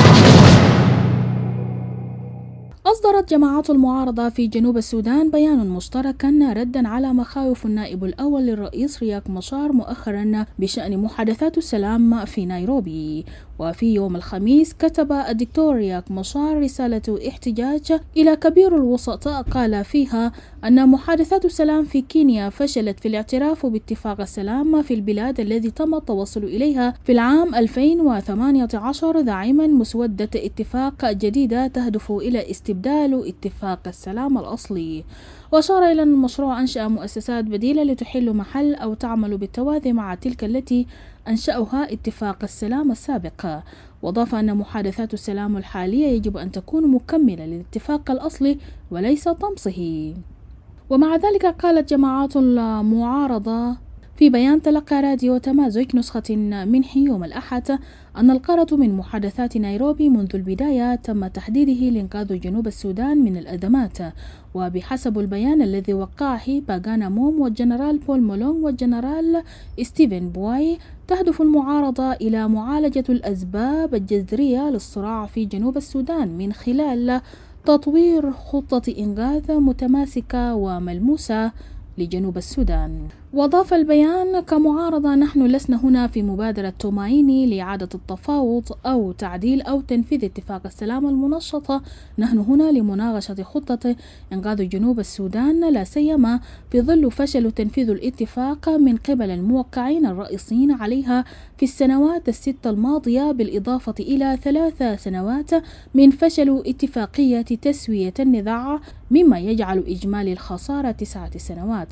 [SPEAKER 10] أصدرت جماعات المعارضة في جنوب السودان بيان مشتركا ردا على مخاوف النائب الأول للرئيس رياك مشار مؤخرا بشأن محادثات السلام في نيروبي. وفي يوم الخميس كتب الدكتور رياك مشار رسالة احتجاج إلى كبير الوسطاء قال فيها أن محادثات السلام في كينيا فشلت في الاعتراف باتفاق السلام في البلاد الذي تم التوصل إليها في العام 2018 داعما مسودة اتفاق جديدة تهدف إلى استبدال اتفاق السلام الأصلي. وأشار إلى أن المشروع أنشأ مؤسسات بديلة لتحل محل أو تعمل بالتوازي مع تلك التي أنشأها اتفاق السلام السابق. وأضاف أن محادثات السلام الحالية يجب أن تكون مكملة للاتفاق الأصلي وليس طمسه. ومع ذلك قالت جماعات المعارضة في بيان تلقى راديو تمازج نسخة منه يوم الأحد أن الغرض من محادثات نيروبي منذ البداية تم تحديده لإنقاذ جنوب السودان من الأزمات. وبحسب البيان الذي وقعه باغانا موم والجنرال بول مولونغ والجنرال ستيفن بواي، تهدف المعارضة إلى معالجة الأسباب الجذرية للصراع في جنوب السودان من خلال تطوير خطة إنقاذ متماسكة وملموسة لجنوب السودان. وأضاف البيان: كمعارضة نحن لسنا هنا في مبادرة تومايني لإعادة التفاوض أو تعديل أو تنفيذ اتفاق السلام المنشطة، نحن هنا لمناقشة خطة إنقاذ جنوب السودان، لا سيما في ظل فشل تنفيذ الاتفاق من قبل الموقعين الرئيسيين عليها في السنوات الست الماضية، بالإضافة إلى 3 سنوات من فشل اتفاقية تسوية النزاع، مما يجعل إجمالي الخسارة 9 سنوات.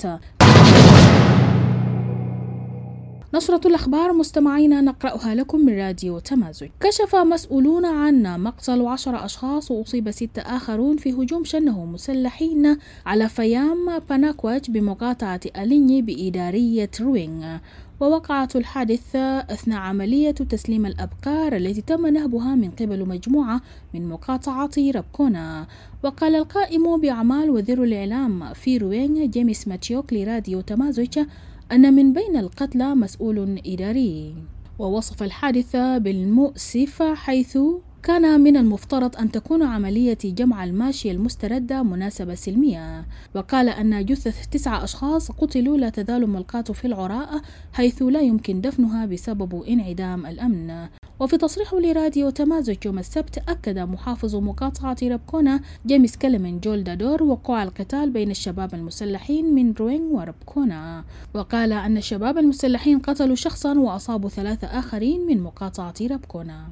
[SPEAKER 10] نشرة الأخبار مستمعينا نقرأها لكم من راديو تمازج. كشف مسؤولون عن مقتل 10 أشخاص وأصيب 6 آخرون في هجوم شنه مسلحين على فيام باناكواتش بمقاطعة أليني بإدارية روينغ. ووقعت الحادث أثناء عملية تسليم الأبقار التي تم نهبها من قبل مجموعة من مقاطعة ربكونا. وقال القائم بأعمال وزير الإعلام في روينغ جيمس ماتيوك لراديو تمازج أن من بين القتلى مسؤول إداري. ووصف الحادث بالمؤسف حيث كان من المفترض أن تكون عملية جمع الماشية المستردة مناسبة سلمية. وقال أن جثث 9 أشخاص قتلوا لا تزال ملقاة في العراء حيث لا يمكن دفنها بسبب انعدام الأمن. وفي تصريح لراديو تمازج يوم السبت أكد محافظ مقاطعة ربكونا جيمس كلمن جولدادور وقوع القتال بين الشباب المسلحين من روينغ وربكونا، وقال أن الشباب المسلحين قتلوا شخصا وأصابوا 3 آخرين من مقاطعة ربكونا.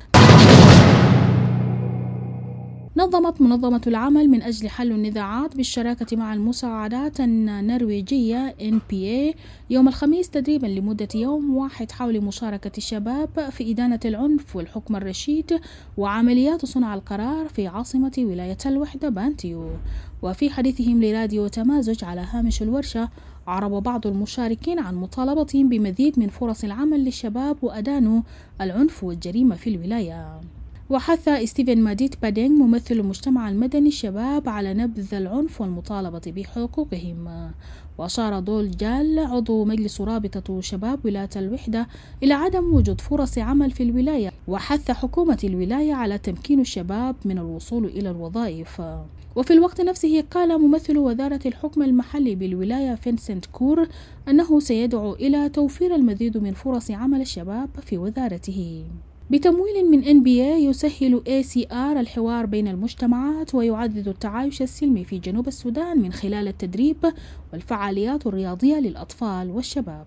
[SPEAKER 10] نظمت منظمة العمل من أجل حل النزاعات بالشراكة مع المساعدات النرويجية NPA يوم الخميس تدريبا لمدة يوم واحد حول مشاركة الشباب في إدانة العنف والحكم الرشيد وعمليات صنع القرار في عاصمة ولاية الوحدة بانتيو. وفي حديثهم لراديو تمازج على هامش الورشة، عرب بعض المشاركين عن مطالبتهم بمزيد من فرص العمل للشباب وأدانوا العنف والجريمة في الولاية. وحث ستيفن ماديت بادينغ ممثل المجتمع المدني الشباب على نبذ العنف والمطالبة بحقوقهم. وأشار دول جال عضو مجلس رابطة شباب ولاية الوحدة إلى عدم وجود فرص عمل في الولاية، وحث حكومة الولاية على تمكين الشباب من الوصول إلى الوظائف. وفي الوقت نفسه قال ممثل وزارة الحكم المحلي بالولاية فينسنت كور أنه سيدعو إلى توفير المزيد من فرص عمل الشباب في وزارته. بتمويل من NBA يسهل ACR الحوار بين المجتمعات ويعزز التعايش السلمي في جنوب السودان من خلال التدريب والفعاليات الرياضية للأطفال والشباب.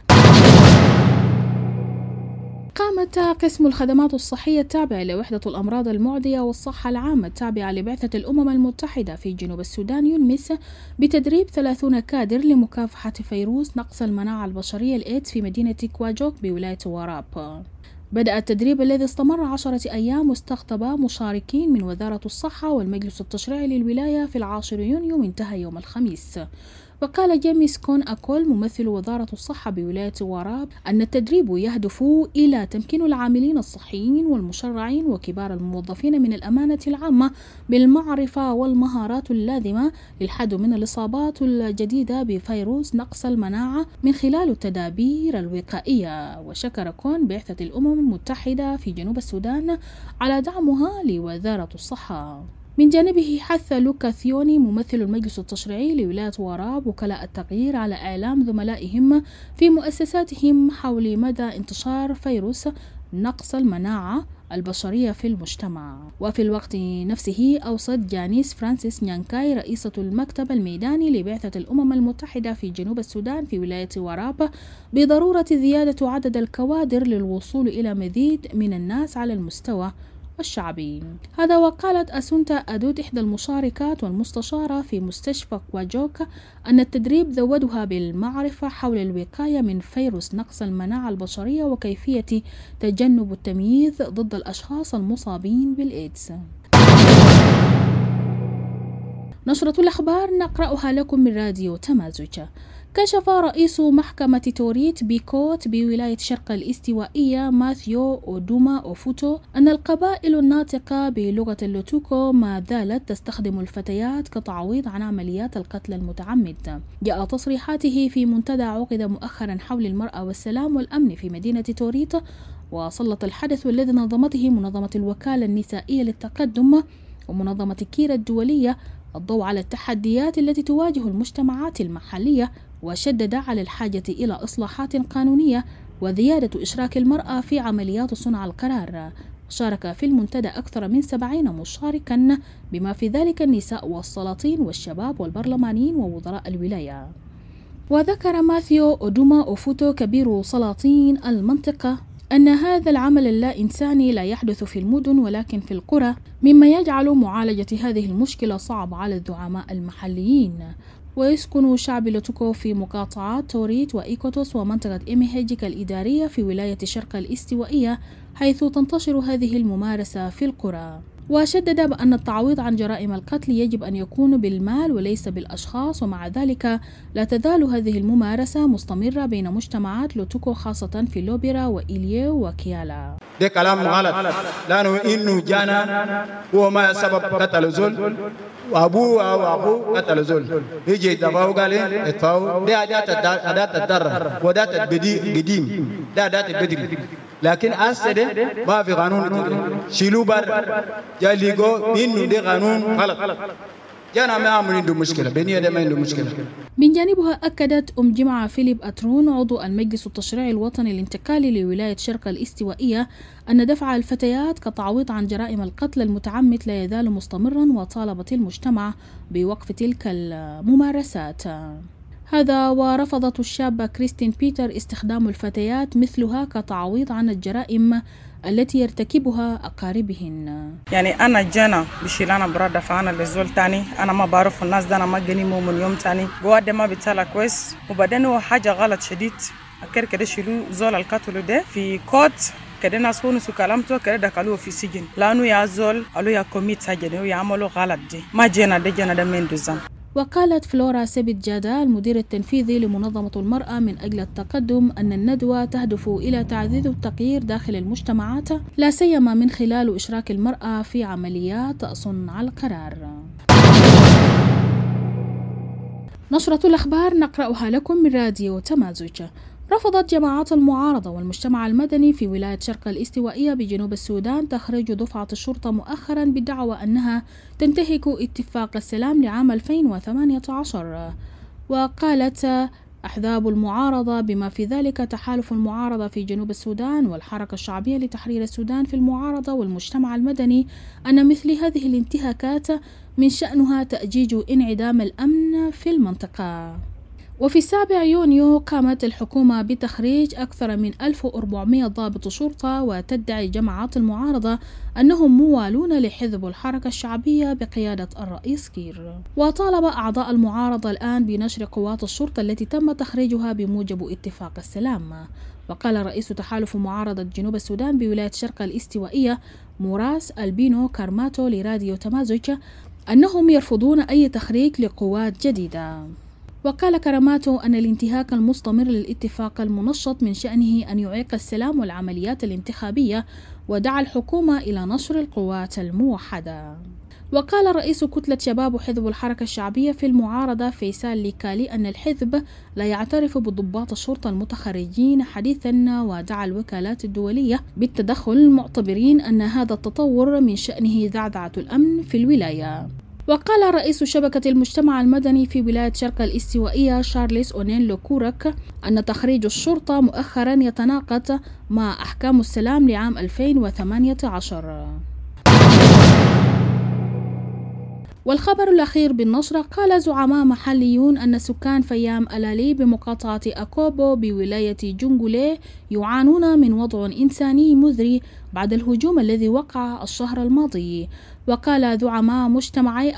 [SPEAKER 10] قامت قسم الخدمات الصحية التابع لوحدة الأمراض المعدية والصحة العامة التابعة لبعثة الأمم المتحدة في جنوب السودان يونمس بتدريب 30 كادر لمكافحة فيروس نقص المناعة البشرية الإيدز في مدينة كواجوك بولاية وراب. بدأ التدريب الذي استمر 10 أيام واستقطب مشاركين من وزارة الصحة والمجلس التشريعي للولاية في 10 يونيو وانتهى يوم الخميس. وقال جيمس كون أكول ممثل وزارة الصحة بولاية وراب أن التدريب يهدف إلى تمكين العاملين الصحيين والمشرعين وكبار الموظفين من الأمانة العامة بالمعرفة والمهارات اللازمة للحد من الإصابات الجديدة بفيروس نقص المناعة من خلال التدابير الوقائية. وشكر كون بعثة الأمم المتحدة في جنوب السودان على دعمها لوزارة الصحة. من جانبه حث لوكا ثيوني ممثل المجلس التشريعي لولاية وراب وكلاء التغيير على إعلام زملائهم في مؤسساتهم حول مدى انتشار فيروس نقص المناعة البشرية في المجتمع. وفي الوقت نفسه أوصت جانيس فرانسيس نيانكاي رئيسة المكتب الميداني لبعثة الأمم المتحدة في جنوب السودان في ولاية وراب بضرورة زيادة عدد الكوادر للوصول إلى مزيد من الناس على المستوى الشعبي. هذا وقالت أسونتا أدود إحدى المشاركات والمستشارة في مستشفى كواجوك أن التدريب زودها بالمعرفة حول الوقاية من فيروس نقص المناعة البشرية وكيفية تجنب التمييز ضد الأشخاص المصابين بالإيدز. نشرة الأخبار نقرأها لكم من راديو تمازج. كشف رئيس محكمة توريت بيكوت بولاية شرق الاستوائية ماثيو أودوما أوفوتو أن القبائل الناطقة بلغة اللوتوكو ما زالت تستخدم الفتيات كتعويض عن عمليات القتل المتعمد. جاء تصريحاته في منتدى عقد مؤخرا حول المرأة والسلام والأمن في مدينة توريت، وسلط الحدث الذي نظمته منظمة الوكالة النسائية للتقدم ومنظمة كيرا الدولية الضوء على التحديات التي تواجه المجتمعات المحلية، وشدد على الحاجة إلى إصلاحات قانونية وزيادة إشراك المرأة في عمليات صنع القرار. شارك في المنتدى أكثر من 70 مشاركا بما في ذلك النساء والسلاطين والشباب والبرلمانيين ووزراء الولاية. وذكر ماثيو أودوما أوفوتو كبير سلاطين المنطقة أن هذا العمل اللا إنساني لا يحدث في المدن ولكن في القرى، مما يجعل معالجة هذه المشكلة صعب على الزعماء المحليين. ويسكن شعب لوتوكو في مقاطعات توريت وإيكوتوس ومنطقة إميهيجيكا الإدارية في ولاية شرق الاستوائية، حيث تنتشر هذه الممارسة في القرى. وشدد بأن التعويض عن جرائم القتل يجب أن يكون بالمال وليس بالأشخاص، ومع ذلك لا تزال هذه الممارسة مستمرة بين مجتمعات لوتوكو خاصة في لوبيرا وإيليو وكيالا.
[SPEAKER 11] ده كلام غلط، لأنه إنه جانا هو ما سبب قتل زول وأبوه أو أبوه قتل زول، يجي دفعوا قال ادفعوا. ده أداة الضرر وأداة القديم، ده أداة البدري. لكن أسد ما في قانون شيلوا بر جاليجو إنه ده قانون غلط جانا ما عنده مشكلة بيني ده ما عنده مشكلة.
[SPEAKER 10] من جانبها أكدت أم جمعة فيليب أترون عضو المجلس التشريعي الوطني الانتقالي لولاية شرق الاستوائية أن دفع الفتيات كتعويض عن جرائم القتل المتعمد لا يزال مستمرا، وطالبت المجتمع بوقف تلك الممارسات. هذا ورفضت الشابة كريستين بيتر استخدام الفتيات مثلها كتعويض عن الجرائم التي يرتكبها أقاربهن.
[SPEAKER 6] يعني أنا جانا بشيلانا برادة فأنا لزول تاني، أنا ما بعرف الناس ده، أنا ما جنيمو من يوم تاني جواد ما بيتالا كويس، وبعدين هو حاجة غلط شديد أكير كده شيلو زول القتل ده في كوت كده ناس هون سكالمتو كده دخلوه في سجن لأنه يا زول قالوا يا كوميت سجن ويعملوا غلط دي ما جانا ده من دوزان.
[SPEAKER 10] وقالت فلورا سيبت جادا المدير التنفيذي لمنظمة المرأة من أجل التقدم أن الندوة تهدف إلى تعزيز التغيير داخل المجتمعات، لا سيما من خلال إشراك المرأة في عمليات صنع القرار. نشرة الأخبار نقرأها لكم من راديو تمازج. رفضت جماعات المعارضة والمجتمع المدني في ولاية شرق الاستوائية بجنوب السودان تخريج دفعة الشرطة مؤخرا بالدعوى أنها تنتهك اتفاق السلام لعام 2018. وقالت أحزاب المعارضة بما في ذلك تحالف المعارضة في جنوب السودان والحركة الشعبية لتحرير السودان في المعارضة والمجتمع المدني أن مثل هذه الانتهاكات من شأنها تأجيج انعدام الأمن في المنطقة. وفي 7 يونيو قامت الحكومة بتخريج أكثر من 1400 ضابط شرطة، وتدعي جماعات المعارضة أنهم موالون لحزب الحركة الشعبية بقيادة الرئيس كير. وطالب أعضاء المعارضة الآن بنشر قوات الشرطة التي تم تخريجها بموجب اتفاق السلام. وقال رئيس تحالف معارضة جنوب السودان بولاية شرق الاستوائية موراس البينو كارماتو لراديو تمازج أنهم يرفضون أي تخريج لقوات جديدة. وقال كراماتو أن الانتهاك المستمر للاتفاق المنشط من شأنه أن يعيق السلام والعمليات الانتخابية، ودعا الحكومة إلى نشر القوات الموحدة. وقال رئيس كتلة شباب حزب الحركة الشعبية في المعارضة فيصل ليكالي أن الحزب لا يعترف بضباط الشرطة المتخرجين حديثا، ودعا الوكالات الدولية بالتدخل معتبرين أن هذا التطور من شأنه زعزعة الأمن في الولاية. وقال رئيس شبكة المجتمع المدني في ولاية شرق الاستوائية شارلس أونين لوكورك أن تخريج الشرطة مؤخرا يتناقض مع أحكام السلام لعام 2018. والخبر الأخير بالنشرة قال زعماء محليون أن سكان فيام ألالي بمقاطعة أكوبو بولاية جونغولي يعانون من وضع إنساني مزري بعد الهجوم الذي وقع الشهر الماضي. وقال زعماء مجتمعي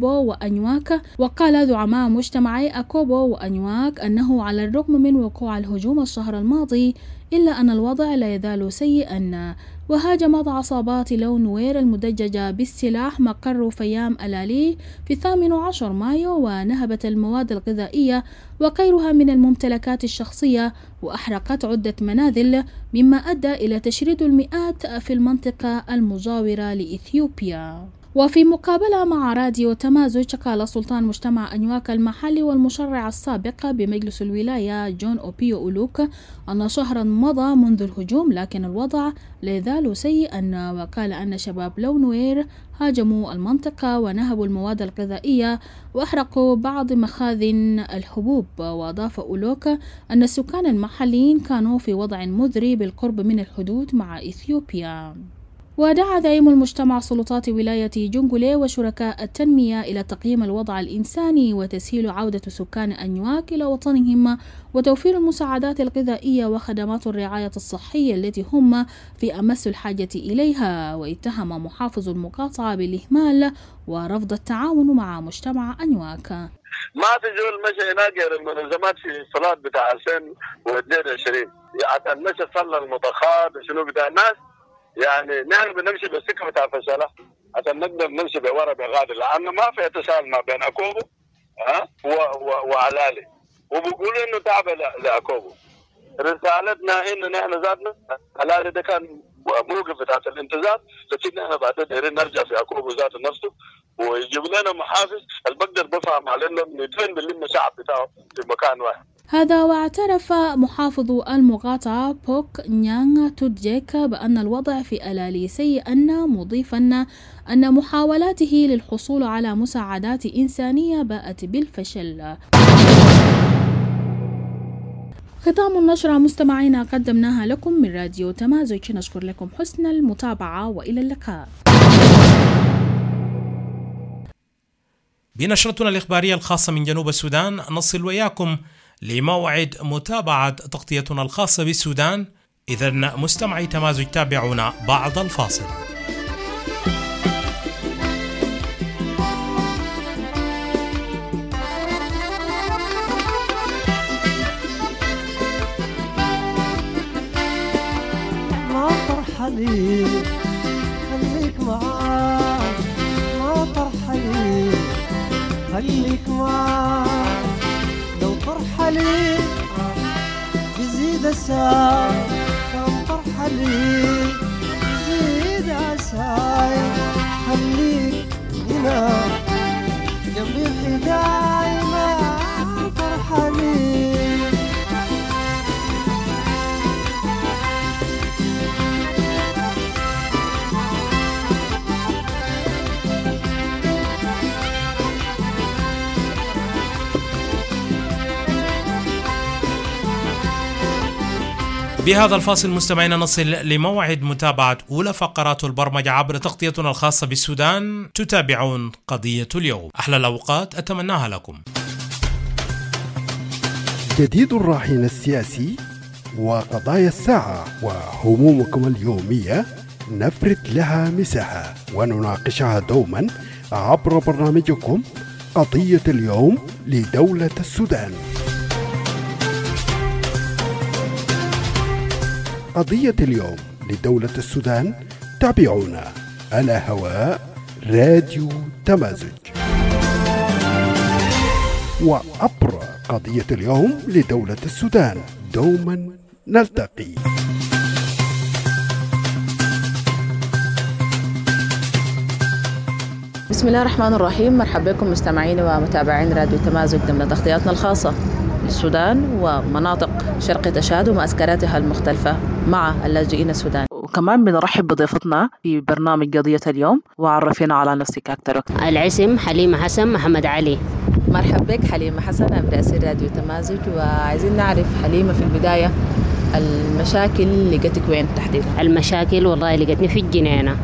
[SPEAKER 10] أكوبو وأنيواك أنه على الرغم من وقوع الهجوم الشهر الماضي إلا أن الوضع لا يزال سيئا. وهاجمت عصابات لون نوير المدججة بالسلاح مقر فيام ألالي في 18 مايو، ونهبت المواد الغذائية وغيرها من الممتلكات الشخصية، وأحرقت عدة منازل، مما أدى إلى تشريد المئات في المنطقة المجاورة لإثيوبيا. وفي مقابلة مع راديو تمازج قال سلطان مجتمع أنيواك المحلي والمشرع السابق بمجلس الولاية جون أوبيو أولوك أن شهرا مضى منذ الهجوم لكن الوضع لا يزال سيئا. وقال أن شباب لونوير هاجموا المنطقة ونهبوا المواد الغذائية وأحرقوا بعض مخازن الحبوب. وأضاف أولوك أن السكان المحليين كانوا في وضع مزري بالقرب من الحدود مع إثيوبيا. ودعا زعيم المجتمع سلطات ولاية جونغولي وشركاء التنمية إلى تقييم الوضع الإنساني وتسهيل عودة سكان أنيواك إلى وطنهم وتوفير المساعدات الغذائية وخدمات الرعاية الصحية التي هم في أمس الحاجة إليها. واتهم محافظ المقاطعة بالإهمال ورفض التعاون مع مجتمع أنيواك.
[SPEAKER 12] ما في زول مشى يناقر المنظمات في الصلاة بتاع 2022 يعني مشى صلى المضخات وشنو بتاع الناس، يعني نحن بنمشي بالسكه بتاع فشله عشان نقدر نمشي بورا بغادر، لانه ما في اتصال ما بين اكوبو وعلالي، وبيقولوا انه تعب لاكوبو. رسالتنا انه نحن ذاتنا علالي ده كان موقف بتاع الانتظار، لكن نحن بعدين دايرين نرجع في اكوبو ذات نفسه ويجيب لنا محافظ اللي بقدر بفهم علينا 200 بالمية شعب بتاعه في مكان واحد.
[SPEAKER 10] هذا واعترف محافظ المقاطعة بوك نيانغ تودجيك بأن الوضع في ألالي سيئا، مضيفا أن محاولاته للحصول على مساعدات إنسانية باءت بالفشل. ختام النشرة مستمعينا قدمناها لكم من راديو تمازج، نشكر لكم حسن المتابعة وإلى اللقاء.
[SPEAKER 1] بنشرتنا الإخبارية الخاصة من جنوب السودان نصل وياكم لموعد متابعة تغطيتنا الخاصة بالسودان. إذن مستمعي تمازج تابعونا بعد الفاصل.
[SPEAKER 13] ما ترحلي خليك معاي، ما ترحلي خليك معاي، لو ترحلي بزيد أساي، كم ترحلي بزيد أساي، خليك هنا جنبي حداي، ما ترحلي.
[SPEAKER 1] بهذا الفاصل مستمعينا نصل لموعد متابعة أولى فقرات البرمجة عبر تغطيتنا الخاصة بالسودان. تتابعون قضية اليوم. أحلى الأوقات أتمناها لكم.
[SPEAKER 7] جديد الراهن السياسي وقضايا الساعة وهمومكم اليومية نفرد لها مساحة ونناقشها دوما عبر برنامجكم قضية اليوم لدولة السودان. قضية اليوم لدولة السودان تابعونا على هواء راديو تمازج، وعبر قضية اليوم لدولة السودان دوما نلتقي.
[SPEAKER 14] بسم الله الرحمن الرحيم. مرحبا بكم مستمعين ومتابعين راديو تمازج ضمن تغطياتنا الخاصة للسودان ومناطق شرق تشاد ومعسكراتها المختلفة مع اللاجئين السودان. وكمان بنرحب بضيفتنا في برنامج قضية اليوم، وعرفينا على نفسك أكثر.
[SPEAKER 15] الاسم حليمة حسن محمد علي.
[SPEAKER 14] مرحبا بك حليمة حسن عبر أسير راديو تمازج، وعايزين نعرف حليمة في البداية المشاكل اللي لقيتك وين تحديدا؟
[SPEAKER 15] المشاكل والله لقيتني في الجنينة،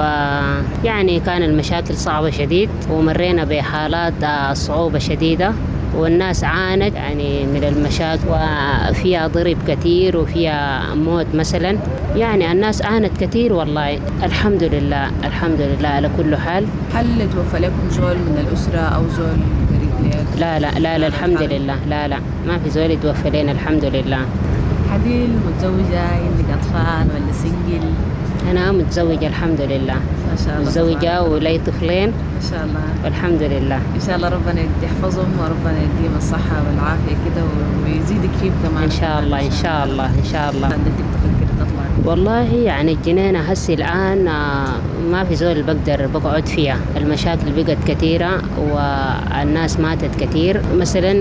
[SPEAKER 15] ويعني كان المشاكل صعبة شديد ومرينا بحالات صعوبة شديدة، والناس عانت يعني من المشاكل وفيها ضرب كثير وفيها موت مثلا، يعني الناس عانت كثير والله. الحمد لله الحمد لله على كل حال.
[SPEAKER 14] هل توفى لكم زول من الأسرة أو زول قريب لك؟
[SPEAKER 15] لا لا لا لا الحمد لله، لا لا ما في زول توفى لنا الحمد لله.
[SPEAKER 14] حديل متزوجة عندك أطفال ولا سنجل؟
[SPEAKER 15] أنا متزوجة الحمد لله،
[SPEAKER 14] ما شاء الله،
[SPEAKER 15] متزوجة ولي طفلين
[SPEAKER 14] ما شاء الله
[SPEAKER 15] والحمد لله.
[SPEAKER 14] إن شاء الله ربنا يحفظهم وربنا يديهم الصحة والعافية كده ويزيدك فيهم كمان
[SPEAKER 15] إن شاء الله إن شاء الله إن شاء الله.
[SPEAKER 14] عندك تفكر تطلع؟
[SPEAKER 15] والله يعني الجنينة هسي الآن ما في زول بقدر بقعد فيها، المشاكل بقت كثيرة والناس ماتت كثير مثلا،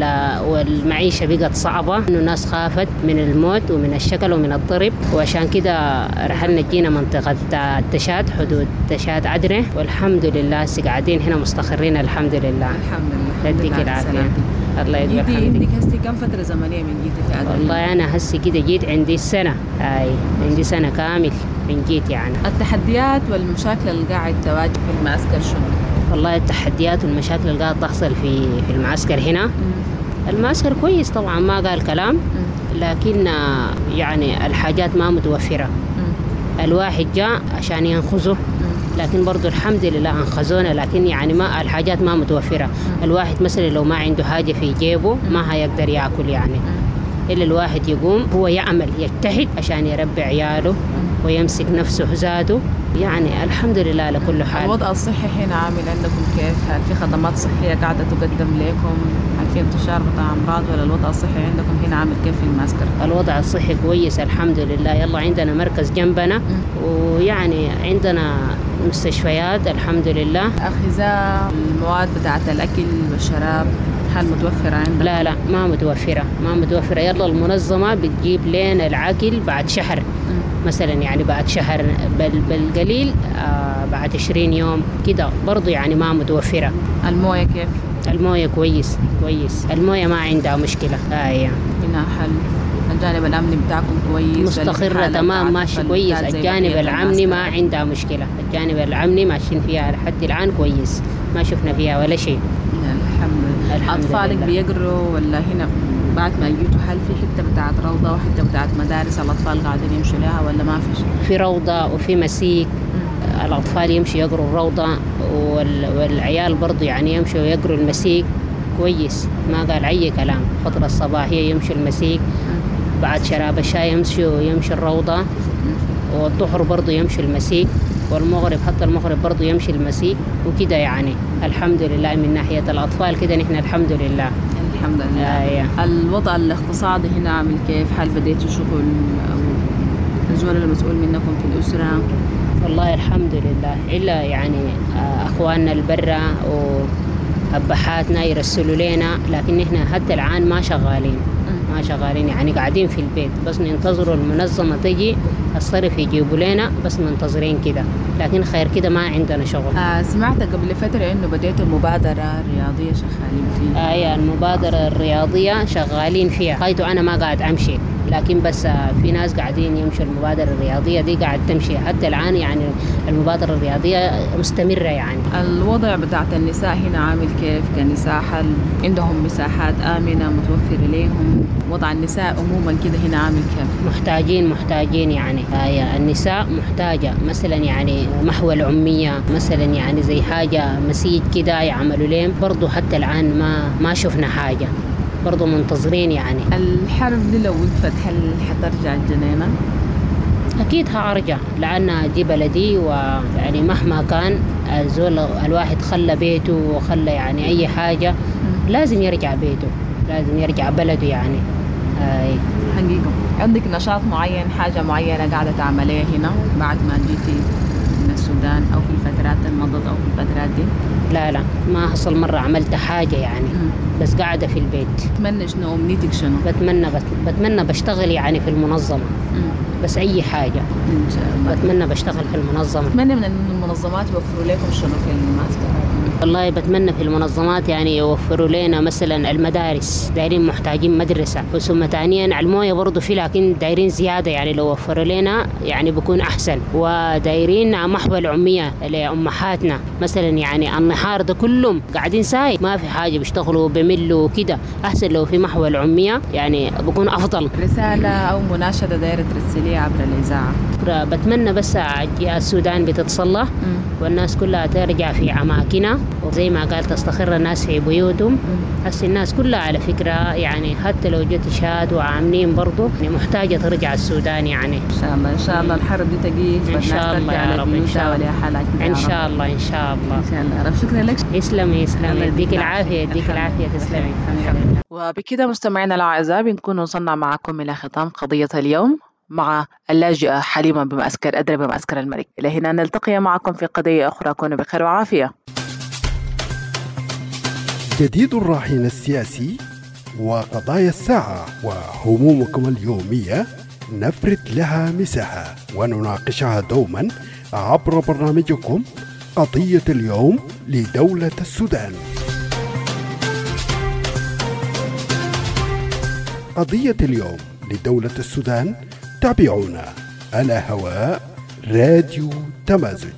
[SPEAKER 15] والمعيشة بقت صعبة، إنه الناس خافت من الموت ومن الشكل ومن الضرب، وعشان كده رحلنا جينا منطقة تشاد، حدود تشاد عدنة، والحمد لله قاعدين هنا مستقرين الحمد لله.
[SPEAKER 14] الحمد لله
[SPEAKER 15] يديك العافية. الله يديك الحمد.
[SPEAKER 14] عندك هسي كم فترة زمنية من جيتي في عدن؟
[SPEAKER 15] والله أنا هسي كده جيت عندي السنة، عندي سنة كامل من جيت يعني.
[SPEAKER 14] التحديات والمشاكل اللي قاعد تواجه في المعسكر شنو؟
[SPEAKER 15] والله التحديات والمشاكل اللي قاعد تحصل في المعسكر هنا. المعسكر كويس طبعا ما قال كلام، لكن يعني الحاجات ما متوفرة. الواحد جاء عشان ينخزه، لكن برضو الحمد لله انخزونا، لكن يعني ما الحاجات ما متوفرة. الواحد مثلا لو ما عنده حاجة في جيبه ما هيقدر يأكل يعني، إلا الواحد يقوم هو يعمل يجتهد عشان يربي عياله ويمسك نفسه ذاته، يعني الحمد لله على كل حال.
[SPEAKER 14] الوضع الصحي هنا عامل عندكم كيف؟ هل في خدمات صحية قاعدة تقدم لكم؟ هل في انتشار بتاع أمراض؟ ولا الوضع الصحي عندكم هنا عامل كيف في المعسكر؟
[SPEAKER 15] الوضع الصحي كويس الحمد لله. يلا عندنا مركز جنبنا، ويعني عندنا مستشفيات الحمد لله.
[SPEAKER 14] أخذة المواد بتاعت الأكل والشراب هل متوفرة عندك؟
[SPEAKER 15] لا ما متوفرة. يلا المنظمة بتجيب لنا العقل بعد شهر مثلا، يعني بعد شهر بالقليل بعد 20 يوم كده برضو، يعني ما متوفرة.
[SPEAKER 14] الموية كيف؟
[SPEAKER 15] الموية كويس. الموية ما عندها مشكلة.
[SPEAKER 14] هنا حل. الجانب الأمني بتاعكم كويس؟
[SPEAKER 15] مستقرة تمام، ماشي كويس. الجانب الأمني ما عندها مشكلة. الجانب الأمني ماشيين فيها لحد الآن كويس، ما شفنا فيها ولا شيء.
[SPEAKER 14] الحمد. أطفالك بيقروا ولا هنا بعد ما يجوا هل في حتة بتاعت روضة وحتة بتاعت مدارس الأطفال قاعدين يمشوا لها ولا ما في شيء؟
[SPEAKER 15] في روضة وفي مسيك. الأطفال يمشوا يقروا الروضة والعيال برضو يعني يمشوا يقروا المسيك كويس، ما قال أي كلام. فترة الصباحية يمشوا المسيك، بعد شراب الشاي يمشوا الروضة، والظهر برضو يمشوا المسيك، والمغرب حتى المغرب برضو يمشي المسيك وكده. يعني الحمد لله من ناحية الأطفال كده نحن الحمد لله.
[SPEAKER 14] الحمد لله. الوضع الاقتصادي هنا عامل كيف؟ هل بديتوا شغل أو الزول المسؤول منكم في الأسرة؟
[SPEAKER 15] والله الحمد لله، إلا يعني أخواننا البرة وأبحاتنا يرسلوا لنا، لكن نحن حتى الآن ما شغالين يعني قاعدين في البيت بس ننتظروا المنظمة تجي الصرف يجيبوا لنا، بس منتظرين كده، لكن خير كده ما عندنا شغل.
[SPEAKER 14] سمعت قبل فترة إنه بديتوا مبادرة رياضية شغالين فيها.
[SPEAKER 15] المبادرة الرياضية شغالين فيها، حيث أنا ما قاعد أمشي، لكن بس في ناس قاعدين يمشوا. المبادرة الرياضية دي قاعد تمشي حتى الآن، يعني المبادرة الرياضية مستمرة. يعني
[SPEAKER 14] الوضع بتاعت النساء هنا عامل كيف كنساء؟ هل عندهم مساحات آمنة متوفرة لهم؟ وضع النساء عموما كده هنا عامل كيف؟
[SPEAKER 15] محتاجين يعني النساء محتاجة مثلا يعني محو العمية مثلا، يعني زي حاجة مسيج كده يعملوا لهم برضو. حتى الآن ما شفنا حاجة، برضو منتظرين. يعني
[SPEAKER 14] الحرب دي لو وقفت هل حترجع الجنينة؟
[SPEAKER 15] أكيد هأرجع، لأن دي بلدي، ويعني مهما كان الواحد خلى بيته وخلى يعني أي حاجة لازم يرجع بيته، لازم يرجع بلده. يعني
[SPEAKER 14] حقيقة عندك نشاط معين، حاجة معينة قاعدة تعمليها هنا بعد ما جيتي من السودان أو في الفترات المضت أو في الفترات دي؟
[SPEAKER 15] لا ما حصل مرة عملت حاجة يعني. بس قاعدة في البيت.
[SPEAKER 14] تتمنى شنو؟ أمنيتك شنو؟
[SPEAKER 15] بتمنى بشتغل يعني في المنظمة. بس أي حاجة
[SPEAKER 14] إن شاء الله.
[SPEAKER 15] بتمنى بشتغل في المنظمة.
[SPEAKER 14] بتمنى من المنظمات يوفروا لكم شنو في المعسكر؟
[SPEAKER 15] والله بتمنى في المنظمات يعني يوفروا لنا مثلا المدارس، دايرين محتاجين مدرسة. ثم ثانيا الموية برضو في، لكن دايرين زيادة، يعني لو وفروا لنا يعني بكون أحسن. ودايرين محو العمية لأمهاتنا مثلا، يعني النهار ده كلهم قاعدين ساي ما في حاجة بيشتغلوا بملوا كده. أحسن لو في محو العمية يعني بكون أفضل.
[SPEAKER 14] رسالة أو مناشدة دايرة ترسليها عبر الإذاعة؟
[SPEAKER 15] بتمنى بس السودان بتتصلح والناس كلها ترجع في أماكنها، وزي ما قال تستقر الناس في بيوتهم. هسه الناس كلها على فكرة يعني حتى لو جت شهاد وعاملين برضو يعني محتاجة ترجع السودان. يعني
[SPEAKER 14] إن شاء الله الحرب دي تجي
[SPEAKER 15] إن شاء الله يا رب. إن شاء الله إن شاء الله
[SPEAKER 14] يا رب. شكرا لك.
[SPEAKER 15] يسلمي يديك العافية تسلمي.
[SPEAKER 14] وبكده مستمعينا الأعزاء بنكون وصلنا معكم إلى ختام قضية اليوم مع اللاجئة حليمة بمعسكر أدرى بمعسكر الملك. إلى هنا نلتقي معكم في قضية أخرى. كونوا بخير وعافية.
[SPEAKER 7] جديد الراهن السياسي وقضايا الساعة وهمومكم اليومية نفرد لها مساحة ونناقشها دوما عبر برنامجكم قضية اليوم لدولة السودان. قضية اليوم لدولة السودان تابعونا على هواء راديو تمازج،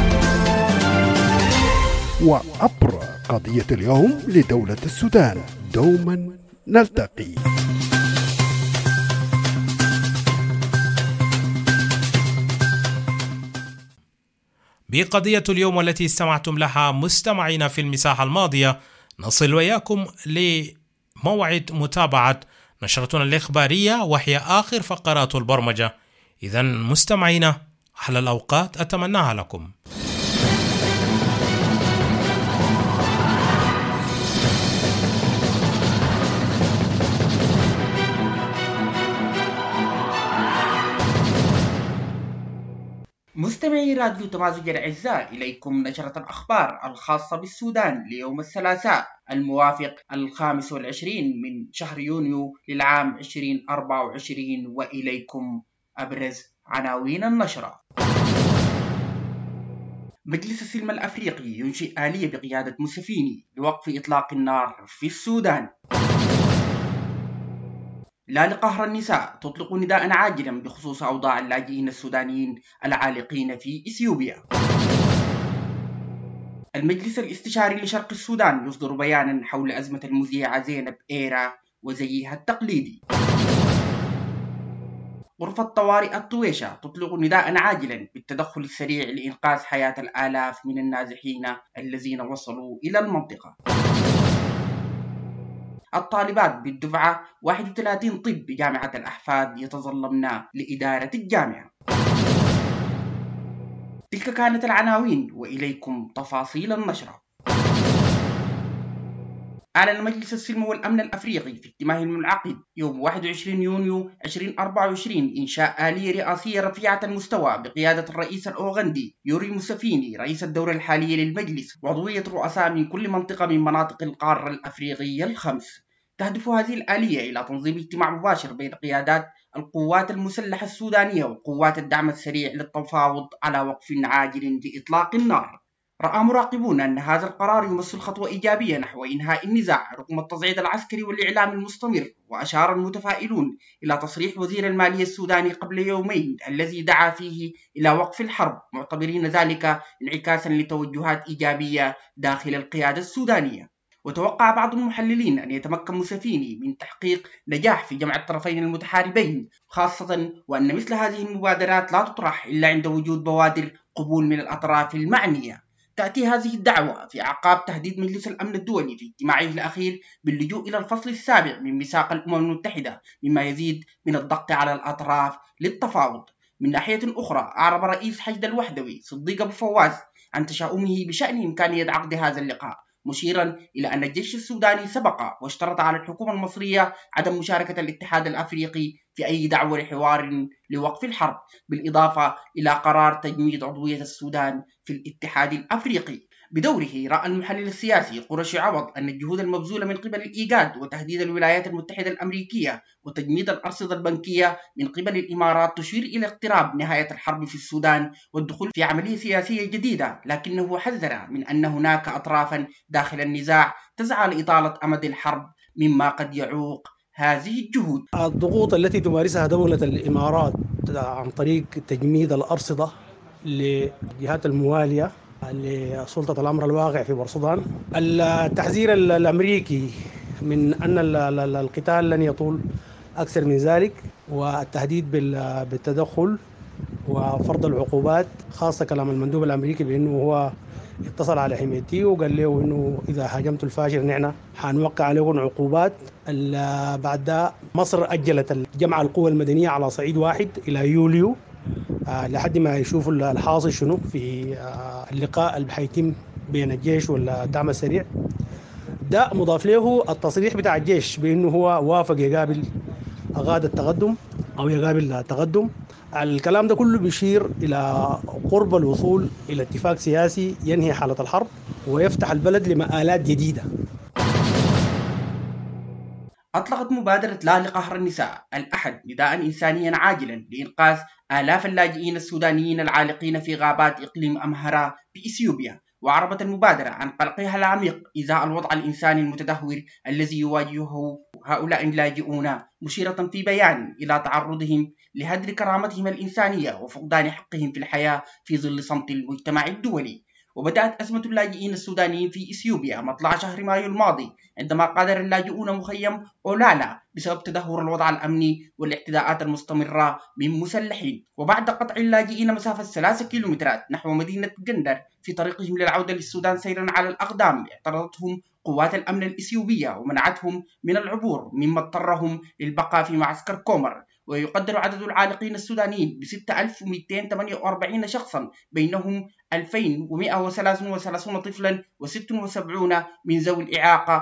[SPEAKER 7] وعبر قضية اليوم لدولة السودان دوما نلتقي.
[SPEAKER 1] بقضية اليوم والتي استمعتم لها مستمعينا في المساحة الماضية، نصل وياكم لموعد متابعة نشرتنا الإخبارية وهي آخر فقرات البرمجة. إذن مستمعينا أحلى الأوقات أتمناها لكم.
[SPEAKER 16] مستمعين مستمعي راديو تمازج الأعزاء، إليكم نشرة الأخبار الخاصة بالسودان ليوم الثلاثاء الموافق 25 من شهر يونيو للعام 2024، وإليكم أبرز عناوين النشرة. مجلس السلم الأفريقي ينشئ آلية بقيادة موسفيني لوقف إطلاق النار في السودان. لا لقهر النساء تطلق نداء عاجلا بخصوص أوضاع اللاجئين السودانيين العالقين في إثيوبيا. المجلس الاستشاري لشرق السودان يصدر بيانا حول أزمة المذيعة زينب إيرا وزيها التقليدي. غرفة طوارئ الطويشة تطلق نداء عاجلا بالتدخل السريع لإنقاذ حياة الآلاف من النازحين الذين وصلوا إلى المنطقة. الطالبات بالدفعة 31 طب بجامعة الأحفاد يتظلمن لإدارة الجامعة. تلك كانت العناوين، وإليكم تفاصيل النشرة. أعلن مجلس السلم والأمن الأفريقي في اجتماعه المنعقد يوم 21 يونيو 2024 إنشاء آلية رئاسية رفيعة المستوى بقيادة الرئيس الأوغندي يوري موسفيني رئيس الدورة الحالية للمجلس، وعضوية رؤساء من كل منطقة من مناطق القارة الأفريقية الخمس. تهدف هذه الآلية إلى تنظيم اجتماع مباشر بين قيادات القوات المسلحة السودانية وقوات الدعم السريع للتفاوض على وقف عاجل لإطلاق النار. رأى مراقبون أن هذا القرار يمثل خطوة إيجابية نحو إنهاء النزاع رغم التصعيد العسكري والإعلام المستمر. وأشار المتفائلون إلى تصريح وزير المالية السوداني قبل يومين الذي دعا فيه إلى وقف الحرب، معتبرين ذلك انعكاسا لتوجهات إيجابية داخل القيادة السودانية. وتوقع بعض المحللين أن يتمكن موسفيني من تحقيق نجاح في جمع الطرفين المتحاربين، خاصة وأن مثل هذه المبادرات لا تطرح إلا عند وجود بوادر قبول من الأطراف المعنية. تأتي هذه الدعوة في أعقاب تهديد مجلس الأمن الدولي في اجتماعه الأخير باللجوء إلى الفصل السابع من ميثاق الأمم المتحدة، مما يزيد من الضغط على الأطراف للتفاوض. من ناحية أخرى، أعرب رئيس حشد الوحدوي صديق أبو فواز عن تشاؤمه بشأن إمكانية عقد هذا اللقاء، مشيرا إلى أن الجيش السوداني سبق واشترط على الحكومة المصرية عدم مشاركة الاتحاد الأفريقي في أي دعوة لحوار لوقف الحرب، بالإضافة إلى قرار تجميد عضوية السودان في الاتحاد الأفريقي. بدوره رأى المحلل السياسي قرشي عوض أن الجهود المبذولة من قبل الإيجاد وتهديد الولايات المتحدة الأمريكية وتجميد الأرصدة البنكية من قبل الإمارات تشير إلى اقتراب نهاية الحرب في السودان والدخول في عملية سياسية جديدة، لكنه حذر من أن هناك أطرافا داخل النزاع تسعى لإطالة أمد الحرب مما قد يعوق هذه الجهود.
[SPEAKER 17] الضغوط التي تمارسها دولة الإمارات عن طريق تجميد الأرصدة للجهات الموالية لسلطة الأمر الواقع في بورسودان، التحذير الأمريكي من أن القتال لن يطول أكثر من ذلك، والتهديد بالتدخل وفرض العقوبات، خاصة كلام المندوب الأمريكي بأنه هو اتصل على حميدتي وقال له إنه إذا هاجمتوا الفاشر نحن حنوقع عليكم عقوبات. بعد مصر أجلت جمع القوى المدنية على صعيد واحد إلى يوليو لحد ما يشوفوا الحاصل شنو في اللقاء اللي حيتم بين الجيش والدعم السريع. ده مضاف له التصريح بتاع الجيش بأنه هو وافق يقابل أغاد التقدم أو يقابل التقدم. الكلام ده كله بيشير إلى قرب الوصول إلى اتفاق سياسي ينهي حالة الحرب ويفتح البلد لمآلات جديدة.
[SPEAKER 16] أطلقت مبادرة لا لقهر النساء الأحد نداء إنسانيا عاجلا لإنقاذ آلاف اللاجئين السودانيين العالقين في غابات إقليم أمهرا بإثيوبيا. وعربت المبادرة عن قلقها العميق إزاء الوضع الإنساني المتدهور الذي يواجهه هؤلاء اللاجئون، مشيرة في بيان إلى تعرضهم لهدر كرامتهم الإنسانية وفقدان حقهم في الحياة في ظل صمت المجتمع الدولي. وبدأت أزمة اللاجئين السودانيين في إثيوبيا مطلع شهر مايو الماضي، عندما قادر اللاجئون مخيم أولالا بسبب تدهور الوضع الأمني والاعتداءات المستمرة من مسلحين. وبعد قطع اللاجئين مسافة 3 كيلومترات نحو مدينة جندر في طريقهم للعودة للسودان سيرا على الأقدام، اعترضتهم قوات الأمن الإثيوبية ومنعتهم من العبور، مما اضطرهم للبقاء في معسكر كومر. ويقدر عدد العالقين السودانيين ب 6248 شخصا، بينهم 2133 طفلا و76 من ذوي الإعاقة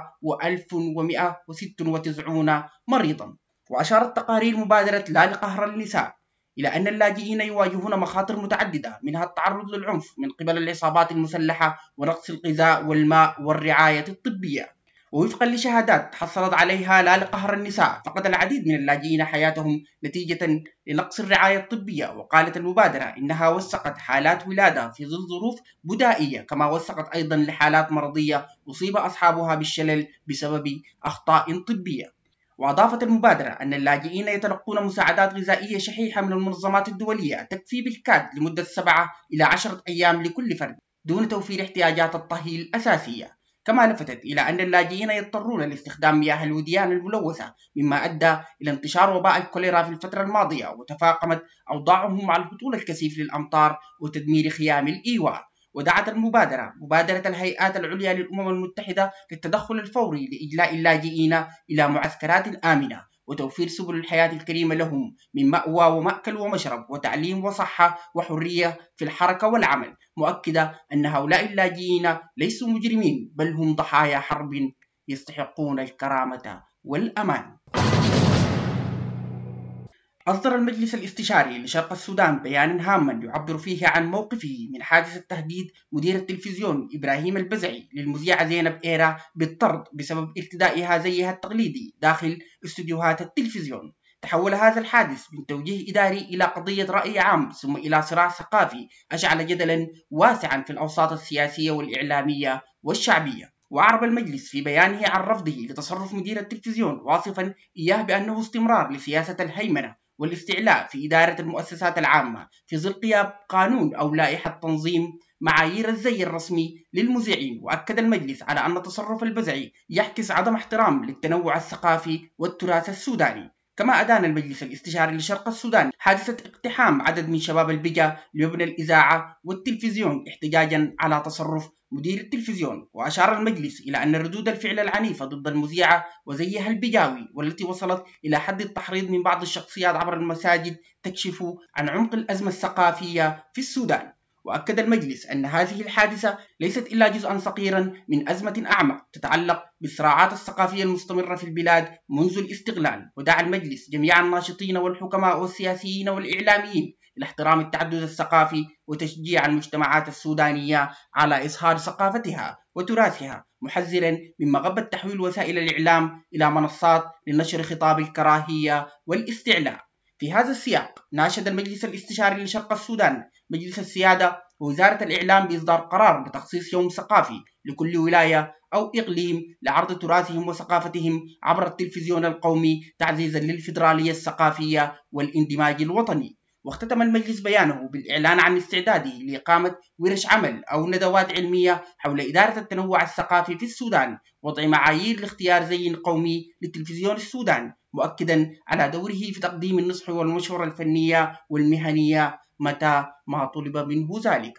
[SPEAKER 16] و1196 مريضا. وأشارت تقارير مبادرة لا لقهر النساء إلى أن اللاجئين يواجهون مخاطر متعددة، منها التعرض للعنف من قبل العصابات المسلحة ونقص الغذاء والماء والرعاية الطبية. ووفقا لشهادات حصلت عليها لا لقهر النساء، فقد العديد من اللاجئين حياتهم نتيجة لنقص الرعاية الطبية. وقالت المبادرة إنها وثقت حالات ولادة في ظل ظروف بدائية، كما وثقت أيضا لحالات مرضية أصيب أصحابها بالشلل بسبب أخطاء طبية. وأضافت المبادرة أن اللاجئين يتلقون مساعدات غذائية شحيحة من المنظمات الدولية تكفي بالكاد لمدة 7 إلى 10 أيام لكل فرد، دون توفير احتياجات الطهي الأساسية. كما لفتت إلى أن اللاجئين يضطرون لاستخدام مياه الوديان الملوثة، مما أدى إلى انتشار وباء الكوليرا في الفترة الماضية، وتفاقمت أوضاعهم مع الهطول الكثيف للأمطار وتدمير خيام الإيواء. ودعت المبادرة مبادرة الهيئات العليا للأمم المتحدة للتدخل الفوري لإجلاء اللاجئين إلى معسكرات آمنة، وتوفير سبل الحياة الكريمة لهم من مأوى ومأكل ومشرب وتعليم وصحة وحرية في الحركة والعمل، مؤكدة أن هؤلاء اللاجئين ليسوا مجرمين، بل هم ضحايا حرب يستحقون الكرامة والأمان. أصدر المجلس الاستشاري لشرق السودان بيانا هاما يعبر فيه عن موقفه من حادث التهديد مدير التلفزيون إبراهيم البزعي للمذيعة زينب إيرا بالطرد بسبب ارتدائها زيها التقليدي داخل استديوهات التلفزيون. تحول هذا الحادث من توجيه إداري إلى قضية رأي عام، ثم إلى صراع ثقافي أشعل جدلا واسعا في الأوساط السياسية والإعلامية والشعبية. وأعرب المجلس في بيانه عن رفضه لتصرف مدير التلفزيون، واصفا إياه بأنه استمرار لسياسة الهيمنة والاستعلاء في إدارة المؤسسات العامة في ظل غياب قانون أو لائحة تنظيم معايير الزي الرسمي للمذيعين. وأكد المجلس على أن تصرف البزعي يعكس عدم احترام للتنوع الثقافي والتراث السوداني. كما أدان المجلس الاستشاري لشرق السودان حادثة اقتحام عدد من شباب البجا لمبنى الإذاعة والتلفزيون احتجاجا على تصرف مدير التلفزيون. وأشار المجلس إلى أن ردود الفعل العنيفة ضد المذيعة وزيها البجاوي، والتي وصلت إلى حد التحريض من بعض الشخصيات عبر المساجد، تكشف عن عمق الأزمة الثقافية في السودان. وأكد المجلس أن هذه الحادثة ليست إلا جزءا صغيرا من أزمة أعمق تتعلق بالصراعات الثقافية المستمرة في البلاد منذ الاستقلال. ودعا المجلس جميع الناشطين والحكماء والسياسيين والإعلاميين إلى احترام التعدد الثقافي وتشجيع المجتمعات السودانية على إظهار ثقافتها وتراثها، محذرا من مغبة تحويل وسائل الإعلام إلى منصات لنشر خطاب الكراهية والاستعلاء. في هذا السياق ناشد المجلس الاستشاري لشرق السودان مجلس السيادة ووزارة الإعلام بإصدار قرار بتخصيص يوم ثقافي لكل ولاية أو إقليم لعرض تراثهم وثقافتهم عبر التلفزيون القومي، تعزيزا للفيدرالية الثقافية والاندماج الوطني. واختتم المجلس بيانه بالإعلان عن استعداده لإقامة ورش عمل أو ندوات علمية حول إدارة التنوع الثقافي في السودان، وضع معايير لاختيار زي قومي للتلفزيون السودان، مؤكدا على دوره في تقديم النصح والمشورة الفنية والمهنية متى ما طلب منه ذلك.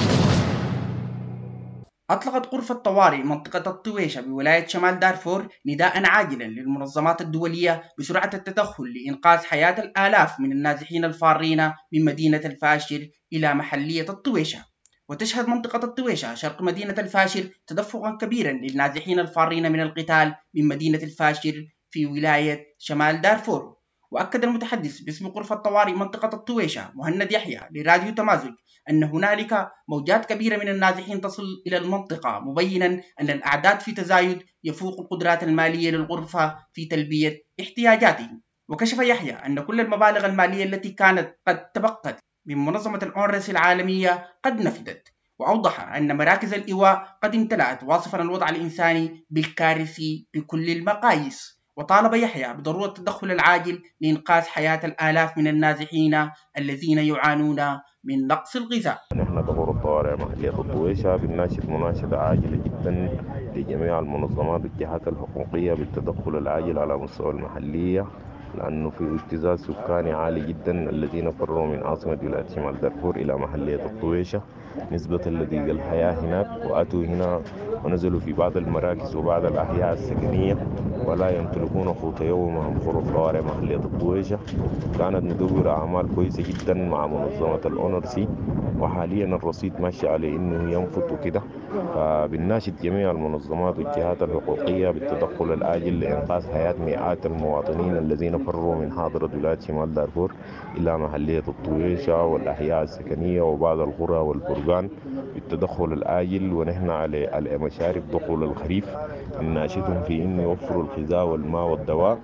[SPEAKER 16] أطلقت غرفة طوارئ منطقة الطويشة بولاية شمال دارفور نداء عاجلا للمنظمات الدولية بسرعة التدخل لإنقاذ حياة الآلاف من النازحين الفارين من مدينة الفاشر إلى محلية الطويشة. وتشهد منطقة الطويشة شرق مدينة الفاشر تدفقا كبيرا للنازحين الفارين من القتال من مدينة الفاشر في ولاية شمال دارفور. وأكد المتحدث باسم غرفة طوارئ منطقة الطويشة مهند يحيى لراديو تمازج أن هنالك موجات كبيرة من النازحين تصل إلى المنطقة، مبينا أن الأعداد في تزايد يفوق القدرات المالية للغرفة في تلبية احتياجاتهم. وكشف يحيى أن كل المبالغ المالية التي كانت قد تبقت من منظمة الأونرس العالمية قد نفدت. وأوضح أن مراكز الإيواء قد امتلأت، واصفا الوضع الإنساني بالكارثي بكل المقاييس. وطالب يحيى بضرورة التدخل العاجل لإنقاذ حياة الآلاف من النازحين الذين يعانون من نقص الغذاء.
[SPEAKER 18] نحن كغرفة طوارئ محلية الطويشة بنناشد مناشدة عاجلة جدا لجميع المنظمات والجهات الحقوقية بالتدخل العاجل على مستوى المحلية، لأنه في ابتزاز سكاني عالي جدا الذين فروا من عاصمة ولاية شمال دارفور إلى محلية الطويشة نسبة لضيق الحياة هناك، وأتوا هنا ونزلوا في بعض المراكز وبعض الأحياء السكنية ولا يمتلكون قوت يومهم. غرف طوارئ محلية الطويشة كانت مدورة أعمال كويسة جدا مع منظمة الأونرسي وحاليا الرصيد ماشي على إنه ينفط وكده. فبناشد جميع المنظمات والجهات الحقوقية بالتدخل العاجل لإنقاذ حياة مئات المواطنين الذين فروا من حاضرة ولاية شمال دارفور إلى محلية الطويشة والأحياء السكنية وبعض القرى والبرقان بالتدخل العاجل. ونحن على مشارف دخول الخريف نناشدهم في إنه يوفروا الغذاء والماء والدواء.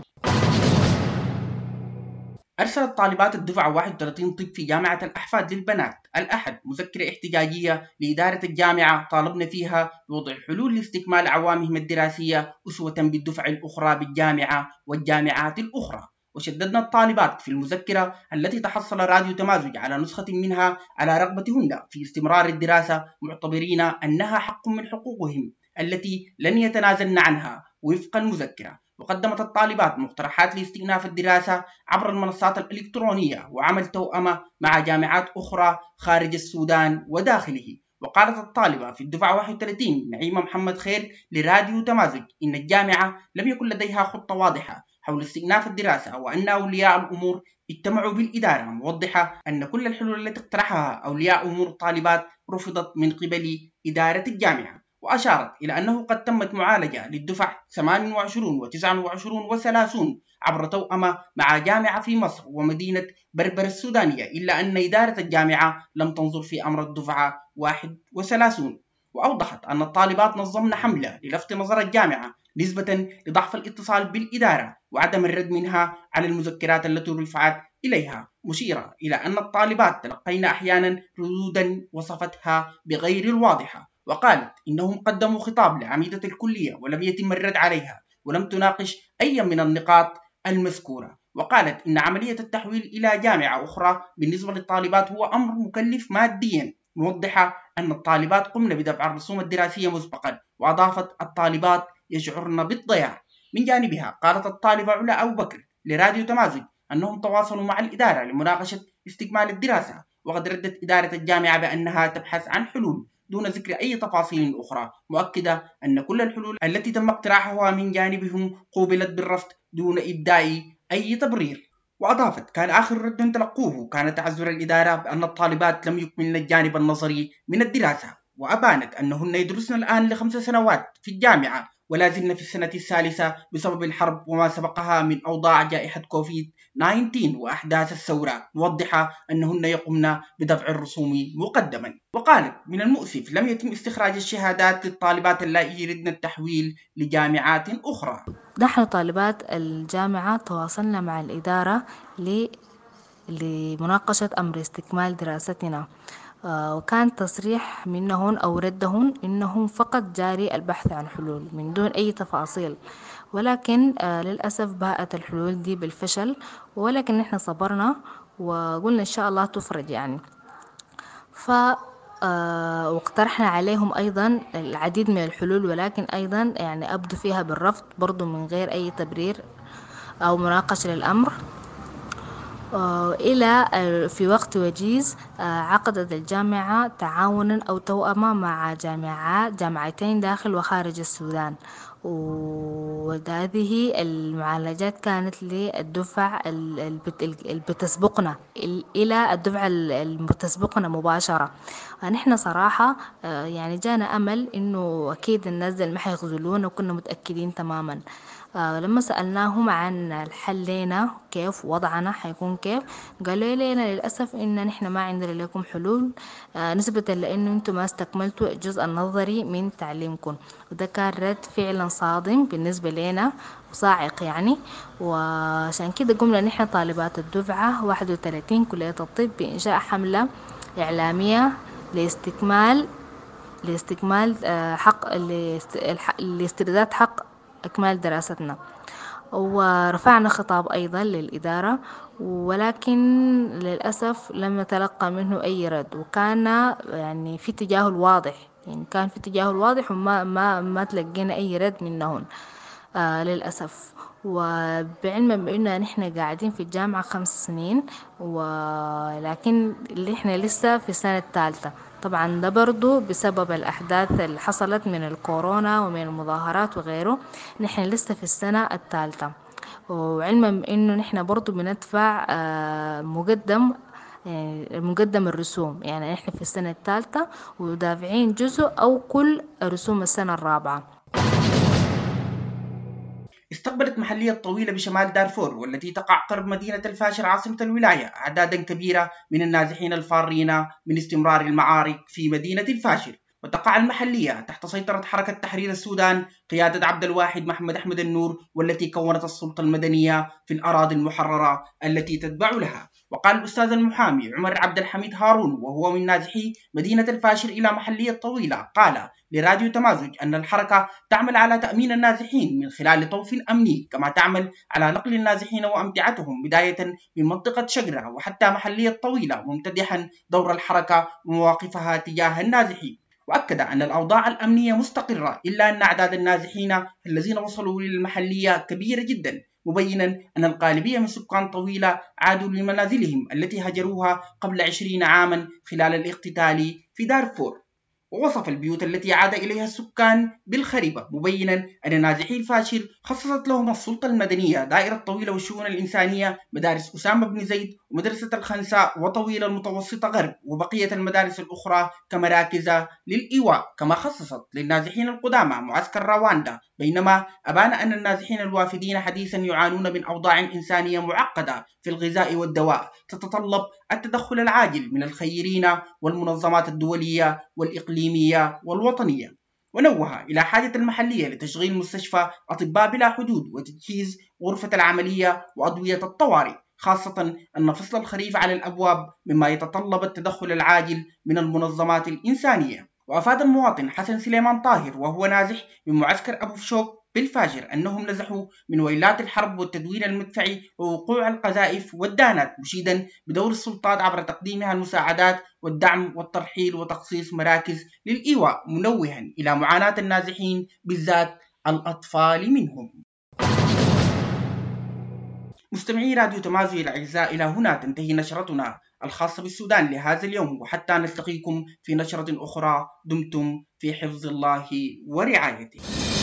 [SPEAKER 16] أرسلت طالبات الدفعة 31 طب في جامعة الأحفاد للبنات الأحد مذكرة احتجاجية لإدارة الجامعة طالبن فيها بوضع حلول لاستكمال أعوامهم الدراسية أسوة بالدفع الأخرى بالجامعة والجامعات الأخرى. وشددنا الطالبات في المذكرة التي تحصل راديو تمازج على نسخة منها على رغبتهن في استمرار الدراسة، معتبرين أنها حق من حقوقهم التي لن يتنازلن عنها وفق المذكرة. وقدمت الطالبات مقترحات لاستئناف الدراسة عبر المنصات الإلكترونية وعمل توأمة مع جامعات أخرى خارج السودان وداخله. وقالت الطالبة في الدفعة 31 نعيمة محمد خير لراديو تمازج إن الجامعة لم يكن لديها خطة واضحة حول استئناف الدراسة، وأن أولياء الأمور اجتمعوا بالإدارة، موضحة أن كل الحلول التي اقترحها أولياء أمور الطالبات رفضت من قبل إدارة الجامعة. وأشارت إلى أنه قد تمت معالجة للدفع 28 و29 و30 عبر توأمة مع جامعة في مصر ومدينة بربر السودانية، إلا أن إدارة الجامعة لم تنظر في أمر الدفعة 31. وأوضحت أن الطالبات نظمن حملة للفت نظر الجامعة نسبة لضعف الاتصال بالإدارة وعدم الرد منها على المذكرات التي رفعت إليها، مشيرة إلى أن الطالبات تلقين أحيانا ردودا وصفتها بغير الواضحة. وقالت إنهم قدموا خطاب لعميدة الكلية ولم يتم الرد عليها ولم تناقش أي من النقاط المذكورة. وقالت إن عملية التحويل إلى جامعة أخرى بالنسبة للطالبات هو أمر مكلف ماديا، موضحة أن الطالبات قمن بدفع الرسوم الدراسية مسبقا. وأضافت الطالبات يشعرن بالضياع. من جانبها قالت الطالبة علا أبو بكر لراديو تمازج أنهم تواصلوا مع الإدارة لمناقشة استكمال الدراسة، وقد ردت إدارة الجامعة بأنها تبحث عن حلول دون ذكر أي تفاصيل أخرى، مؤكدة أن كل الحلول التي تم اقتراحها من جانبهم قوبلت بالرفض دون إبداء أي تبرير. وأضافت كان آخر رد تلقوه كان تعذر الإدارة بأن الطالبات لم يكملن الجانب النظري من الدراسة، وأبانت أنهن يدرسن الآن ل5 سنوات في الجامعة ولا زلن في السنة الثالثة بسبب الحرب وما سبقها من أوضاع جائحة كوفيد-19 وأحداث الثورة، موضحة أنهن يقمن بدفع الرسوم مقدما. وقالت من المؤسف لم يتم استخراج الشهادات للطالبات اللائي يريدن التحويل لجامعات أخرى.
[SPEAKER 19] نحن طالبات الجامعة تواصلنا مع الإدارة لمناقشة أمر استكمال دراستنا، وكان تصريح منهم أو ردهم إنهم فقط جاري البحث عن حلول من دون أي تفاصيل، ولكن للأسف باءت الحلول دي بالفشل. ولكن نحن صبرنا وقلنا إن شاء الله تفرج يعني. واقترحنا عليهم أيضا العديد من الحلول، ولكن أيضا يعني أبدوا فيها بالرفض برضو من غير أي تبرير أو مناقشة للأمر. إلى في وقت وجيز عقدت الجامعة تعاونا أو توأمة مع جامعتين داخل وخارج السودان، وهذه المعالجات كانت للدفع البتسبقنا إلى الدفع المتسبقنا مباشرة. نحن صراحة يعني جانا أمل إنه أكيد الناس دي ما حيخذلونا، وكنا متأكدين تماما. لما سألناهم عن الحل لنا كيف وضعنا حيكون كيف، قالوا لنا للأسف إن نحن ما عندنا لكم حلول نسبة لأنه أنتم ما استكملتوا الجزء النظري من تعليمكم. وده كان رد فعلا صادم بالنسبة لنا وصاعق يعني. وعشان كده قمنا نحن طالبات الدفعة 31 كلية الطب بإنشاء حملة إعلامية لاستكمال حق لاسترداد حق إكمال دراستنا. ورفعنا خطاب أيضا للإدارة، ولكن للأسف لم نتلقى منه أي رد، وكان يعني في تجاهل واضح، يعني كان في تجاهل واضح وما تلقينا أي رد منهم للأسف. وبعلم بأننا نحن قاعدين في الجامعة 5 سنين، ولكن اللي احنا لسه في السنة الثالثة. طبعا ده برضو بسبب الأحداث اللي حصلت من الكورونا ومن المظاهرات وغيره، نحن لسه في السنة الثالثة. وعلما بأنه نحن برضو بندفع مقدم مقدم الرسوم. يعني إحنا في السنة الثالثة ودافعين جزء أو كل رسوم السنة الرابعة.
[SPEAKER 16] استقبلت محلية طويلة بشمال دارفور والتي تقع قرب مدينة الفاشر عاصمة الولاية أعدادا كبيرة من النازحين الفارين من استمرار المعارك في مدينة الفاشر. وتقع المحلية تحت سيطرة حركة تحرير السودان قيادة عبد الواحد محمد أحمد النور، والتي كونت السلطة المدنية في الأراضي المحررة التي تتبع لها. وقال الأستاذ المحامي عمر عبد الحميد هارون وهو من نازحي مدينة الفاشر إلى محلية طويلة، قال لراديو تمازج أن الحركة تعمل على تأمين النازحين من خلال طوف أمني، كما تعمل على نقل النازحين وأمتعتهم بداية من منطقة شجرة وحتى محلية طويلة، ممتدحا دور الحركة ومواقفها تجاه النازحين. وأكد أن الأوضاع الأمنية مستقرة، إلا أن أعداد النازحين الذين وصلوا للمحلية كبيرة جدا، مبينا أن الغالبية من سكان طويلة عادوا لمنازلهم التي هجروها قبل 20 عاما خلال الاقتتال في دارفور. ووصف البيوت التي عاد إليها السكان بالخربة، مبينا أن نازحي الفاشر خصصت لهم السلطة المدنية دائرة طويلة والشؤون الإنسانية، مدارس أسامة بن زيد ومدرسة الخنساء وطويلة المتوسطة غرب وبقية المدارس الأخرى كمراكز للإيواء. كما خصصت للنازحين القدامى معسكر رواندا، بينما أبان أن النازحين الوافدين حديثا يعانون من أوضاع إنسانية معقدة في الغذاء والدواء تتطلب التدخل العاجل من الخيرين والمنظمات الدولية والإقليمية والوطنية. ونوه إلى حاجة المحلية لتشغيل مستشفى أطباء بلا حدود وتجهيز غرفة العملية وأدوية الطوارئ، خاصة أن فصل الخريف على الأبواب، مما يتطلب التدخل العاجل من المنظمات الإنسانية. وأفاد المواطن حسن سليمان طاهر وهو نازح من معسكر أبو فشوك بالفاجر أنهم نزحوا من ويلات الحرب والتدوير المدفعي ووقوع القذائف والدانات، مشيدا بدور السلطات عبر تقديمها المساعدات والدعم والترحيل وتخصيص مراكز للإيواء، منوها إلى معاناة النازحين بالذات الأطفال منهم. مستمعي راديو تمازج الأعزاء، إلى هنا تنتهي نشرتنا الخاصة بالسودان لهذا اليوم، وحتى نلتقيكم في نشرة أخرى دمتم في حفظ الله ورعايته.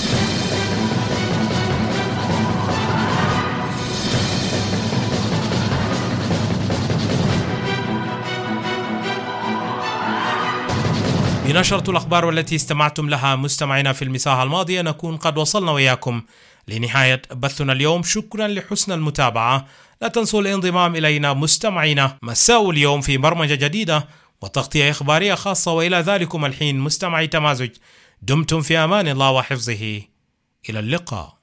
[SPEAKER 1] بنشرة الأخبار والتي استمعتم لها مستمعينا في المساحة الماضية نكون قد وصلنا وإياكم لنهاية بثنا اليوم. شكرا لحسن المتابعة. لا تنسوا الانضمام إلينا مستمعينا مساء اليوم في برمجة جديدة وتغطية إخبارية خاصة. وإلى ذلكم الحين مستمعي تمازج، دمتم في أمان الله وحفظه. إلى اللقاء.